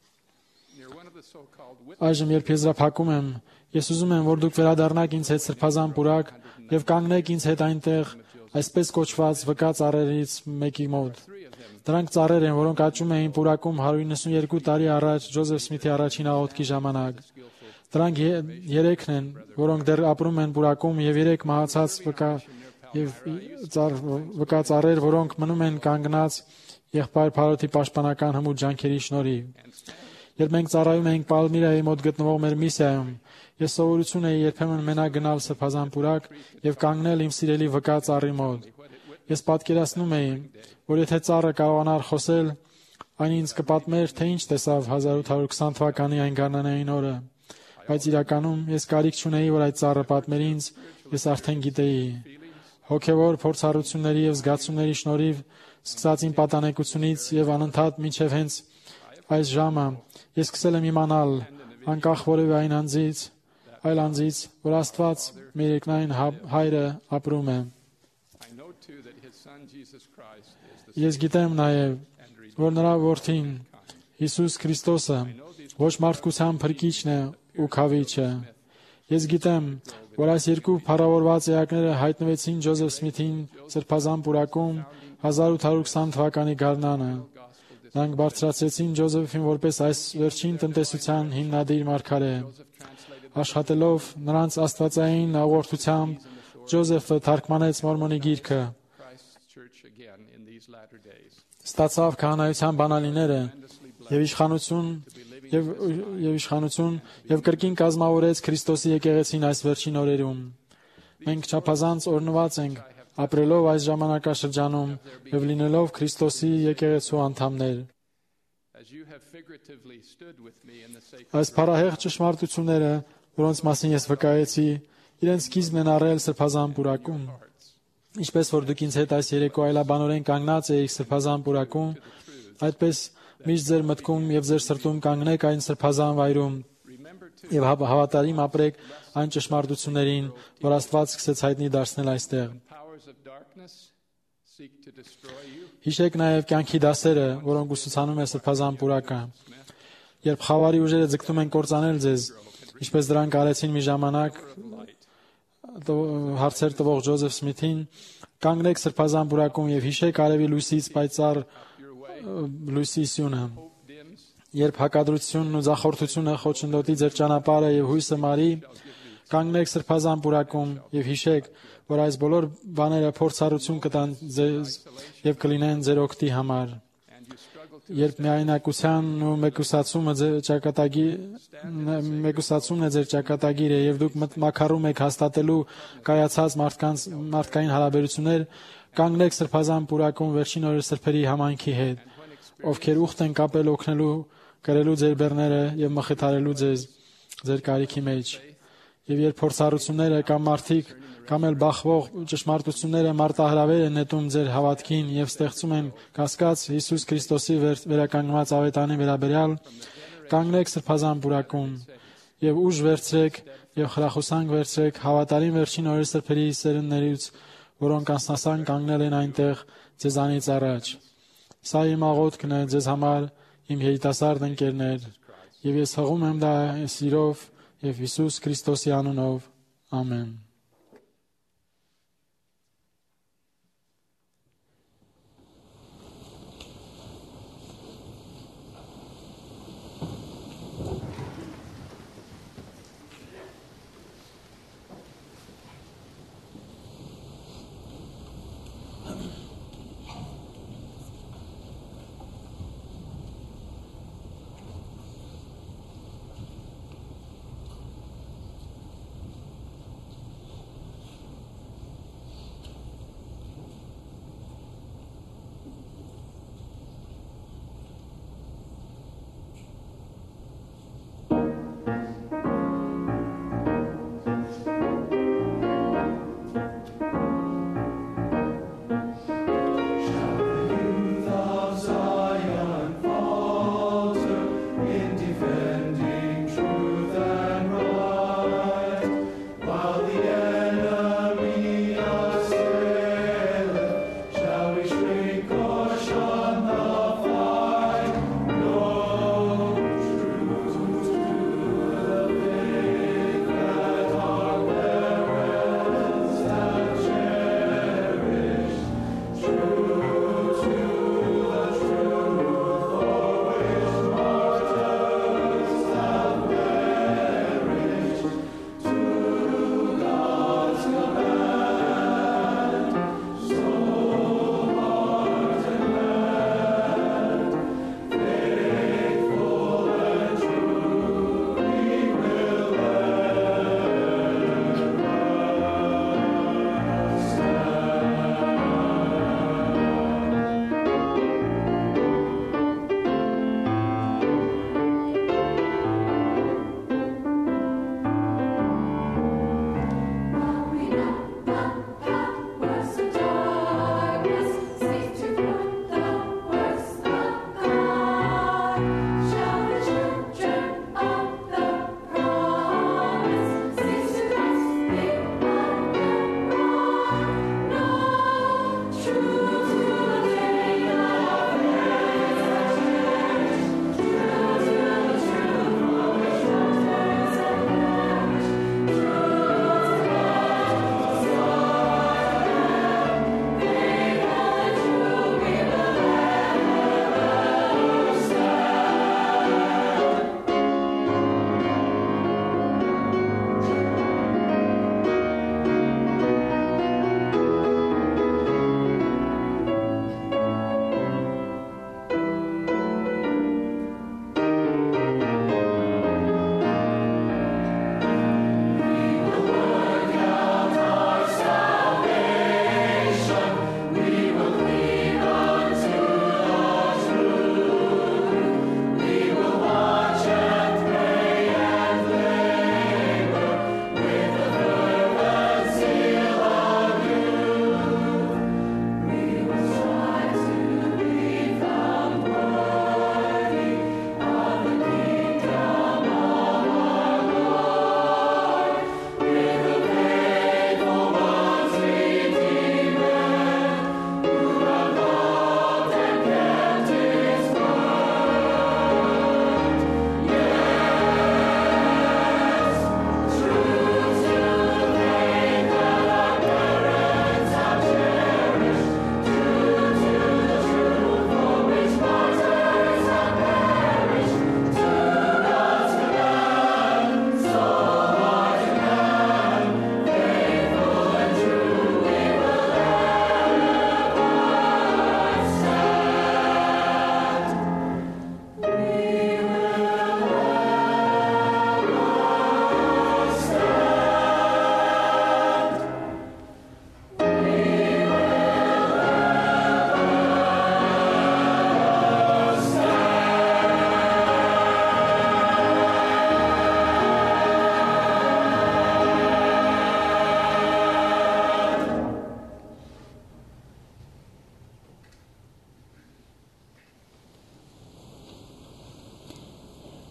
Այժմ երբ եզրափակում եմ, ես ուզում եմ, որ դուք վերադառնաք ինձ հետ սրբազան պուրակ եւ կանգնեք ինձ հետ այնտեղ այսպես կոչված վկա ծառերից մեկի մոտ։ Դրանք ծառեր են, որոնք աճում էին պուրակում հարյուր իննսունյերկու տարի առաջ Ջոզեֆ Սմիթի առաջին աղոթքի ժամանակ։ Դրանք երեքն են, որոնք դեռ ապրում են պուրակում եւ երեք մահացած վկա եւ վկա ծառեր, որոնք մնում են կանգնած եղբայր Փարոթի պաշտպանական հմուտ ջանքերի շնորհիվ։ Երբ մենք ծառայում էինք Պալմիրայի մոտ գտնվող մեր միսիայում, ես սովորություն էի երբեմն մենակ գնալ սրբազան պուրակ եւ կանգնել իմ սիրելի վկա ծառի մոտ։ Ես պատկերացնում էի, որ եթե ծառը կարողանար խոսել, այն ինձ կպատմեր, թե ինչ տեսավ հազար ութ հարյուր քսան թվականի այն գարնանային օրը, բայց իրականում ես կարիք չունեի, որ այդ ծառը պատմեր ինձ, ես արդեն գիտեի։ Հոգևոր փորձառությունների եւ զգացումների շնորհիվ սկսած իմ պատանեկությունից եւ անընդհատ մինչեւ հենց այս ժամը ես սկսել եմ իմանալ, անկախ որևէ այն անձից, այլ անձից, որ Աստված մեր երկնային Հայրը ապրում է։ Ես գիտեմ նաեւ, որ նրա որդին Հիսուս Քրիստոսը ոչ մարդկության փրկիչն է ու քավիչը։ Ես գիտեմ, որ այս երկու փառավորված էակները հայտնվեցին Ջոզեֆ Սմիթին Սրբազան պուրակում հազար ութ հարյուր քսան թվականի գարնանը։ Նրանք բարձրացրեցին Ջոզեֆին որպես այս վերջին տնտեսության հիմնադիր մարգարե։ Աշխատելով նրանց աստվածային հաղորդությամբ Ջոզեֆը թարգմանեց Մորմոնի գիրքը։ Ստացավ քահանայության բանալիները եւ իշխանություն եւ եւ իշխանություն եւ կրկին կազմավորեց Քրիստոսի եկեղեցին այս վերջին օրերում։ Մենք չափազանց օրնված ենք ապրելով այս ժամանակաշրջանում եւ լինելով Քրիստոսի եկեղեցու անդամներ։ Այս փառահեղ ճշմարտությունները, որոնց մասին ես վկայեցի, իրենց սկիզբն են առել Սրբազան պուրակում։ Ինչպես որ դուք ինձ հետ այս երեկո այլաբանորեն կանգնած եք Սրբազան պուրակում, այդպես միշտ ձեր մտքում եւ ձեր սրտում կանգնեք այն Սրբազան վայրում եւ հավատարիմ ապրեք այն ճշմարտություններին, որ Աստված սկսեց հայտնի դարձնել այստեղ։ Հիշեք նաեւ կյանքի դասերը, որոնք ուսուցանում է Սրբազան պուրակը։ Երբ խավարի ուժերը ձգտում են կործանել ձեզ, ինչպես դրանք արեցին մի ժամանակ հարցեր տվող Ջոզեֆ Սմիթին, կանգնեք Սրբազան պուրակում եւ հիշեք արևի լույսից պայծառ լույսի սյունը։ Երբ հակադրությունն ու ձախորդությունը խոչընդոտի ձեր ճանապարհը եւ հույսը մարի, կանգնեք Սրբազան պուրակում եւ հիշեք, որ այս բոլոր բաները փորձառություն կտան ձեզ եւ կլինեն ձեր օգտի համար։ Երբ միայնակությանն ու մեկուսացումը ձեր ճակատագի մեկուսացումն է ձեր ճակատագիրը եւ դուք մակարում եք հաստատելու կայացած մարդկանց մարդկային հարաբերություններ, կանգնեք Սրբազան պուրակում վերջին օրեր սրբերի համայնքի հետ, ովքեր ուխտ են կապել օգնելու, կրելու ձեր բեռները եւ մխիթարելու ձեզ ձեր կարիքի մեջ։ Եվ երբ փորձառությունները կամ մարդիկ կամ էլ բախվող ճշմարտությունները մարտահրավեր են նետում ձեր հավատքին եւ ստեղծում են կասկած Հիսուս Քրիստոսի վերականգնված ավետանի վերաբերյալ, կանգնեք Սրբազան պուրակում եւ ուժ վերցրեք եւ խրախուսանք վերցրեք հավատարիմ վերջին օրեր սրբերի սերունդներից, որոնք անսասան կանգնել են այնտեղ ձեզանից առաջ։ Սա իմ աղոթքն է ձեզ համար, իմ երիտասարդ ընկերներ, եւ ես հղում եմ դա սիրով եւ Հիսուս Քրիստոսի անունով։ Ամեն։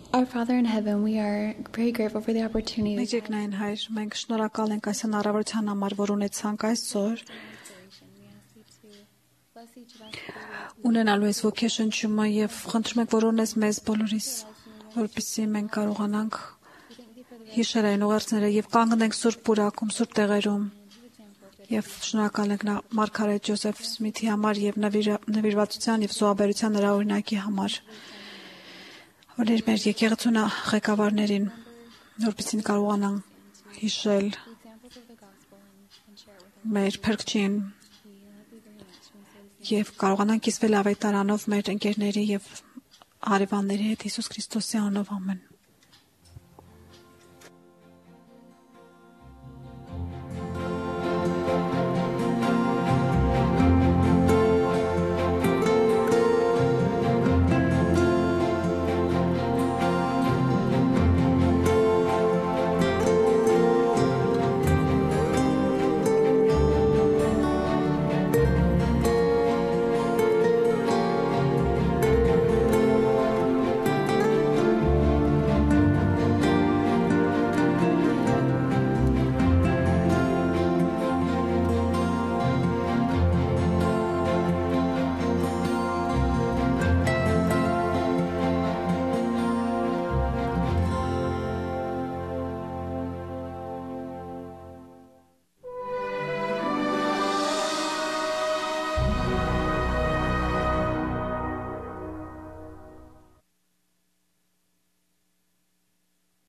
Our Father in heaven, we are very grateful for the opportunity. Մեր երկնային Հայր, մենք շնորհակալ ենք այս հնարավորության համար, որ ունեցանք այսօր ունենալու այս ոգեշնչումը եւ խնդրում ենք, որ օրնես մեզ բոլորիս, որպեսզի մենք կարողանանք հիշել այն ուղերձները եւ կանգնենք Սուրբ Պուրակում, Սուրբ տեղերում եւ շնորհակալ ենք Մարգարետ Ջոզեֆ Սմիթի համար եւ նվիրվածության եւ զոհաբերության նրա օրինակի համար, որ մեր եկեղեցու ղեկավարներին, որպեսզի կարողանան հիշել մեր փրկչին եւ կարողանան կիսվել ավետարանով մեր ընկերների եւ հարևանների հետ Հիսուս Քրիստոսի անունով ամեն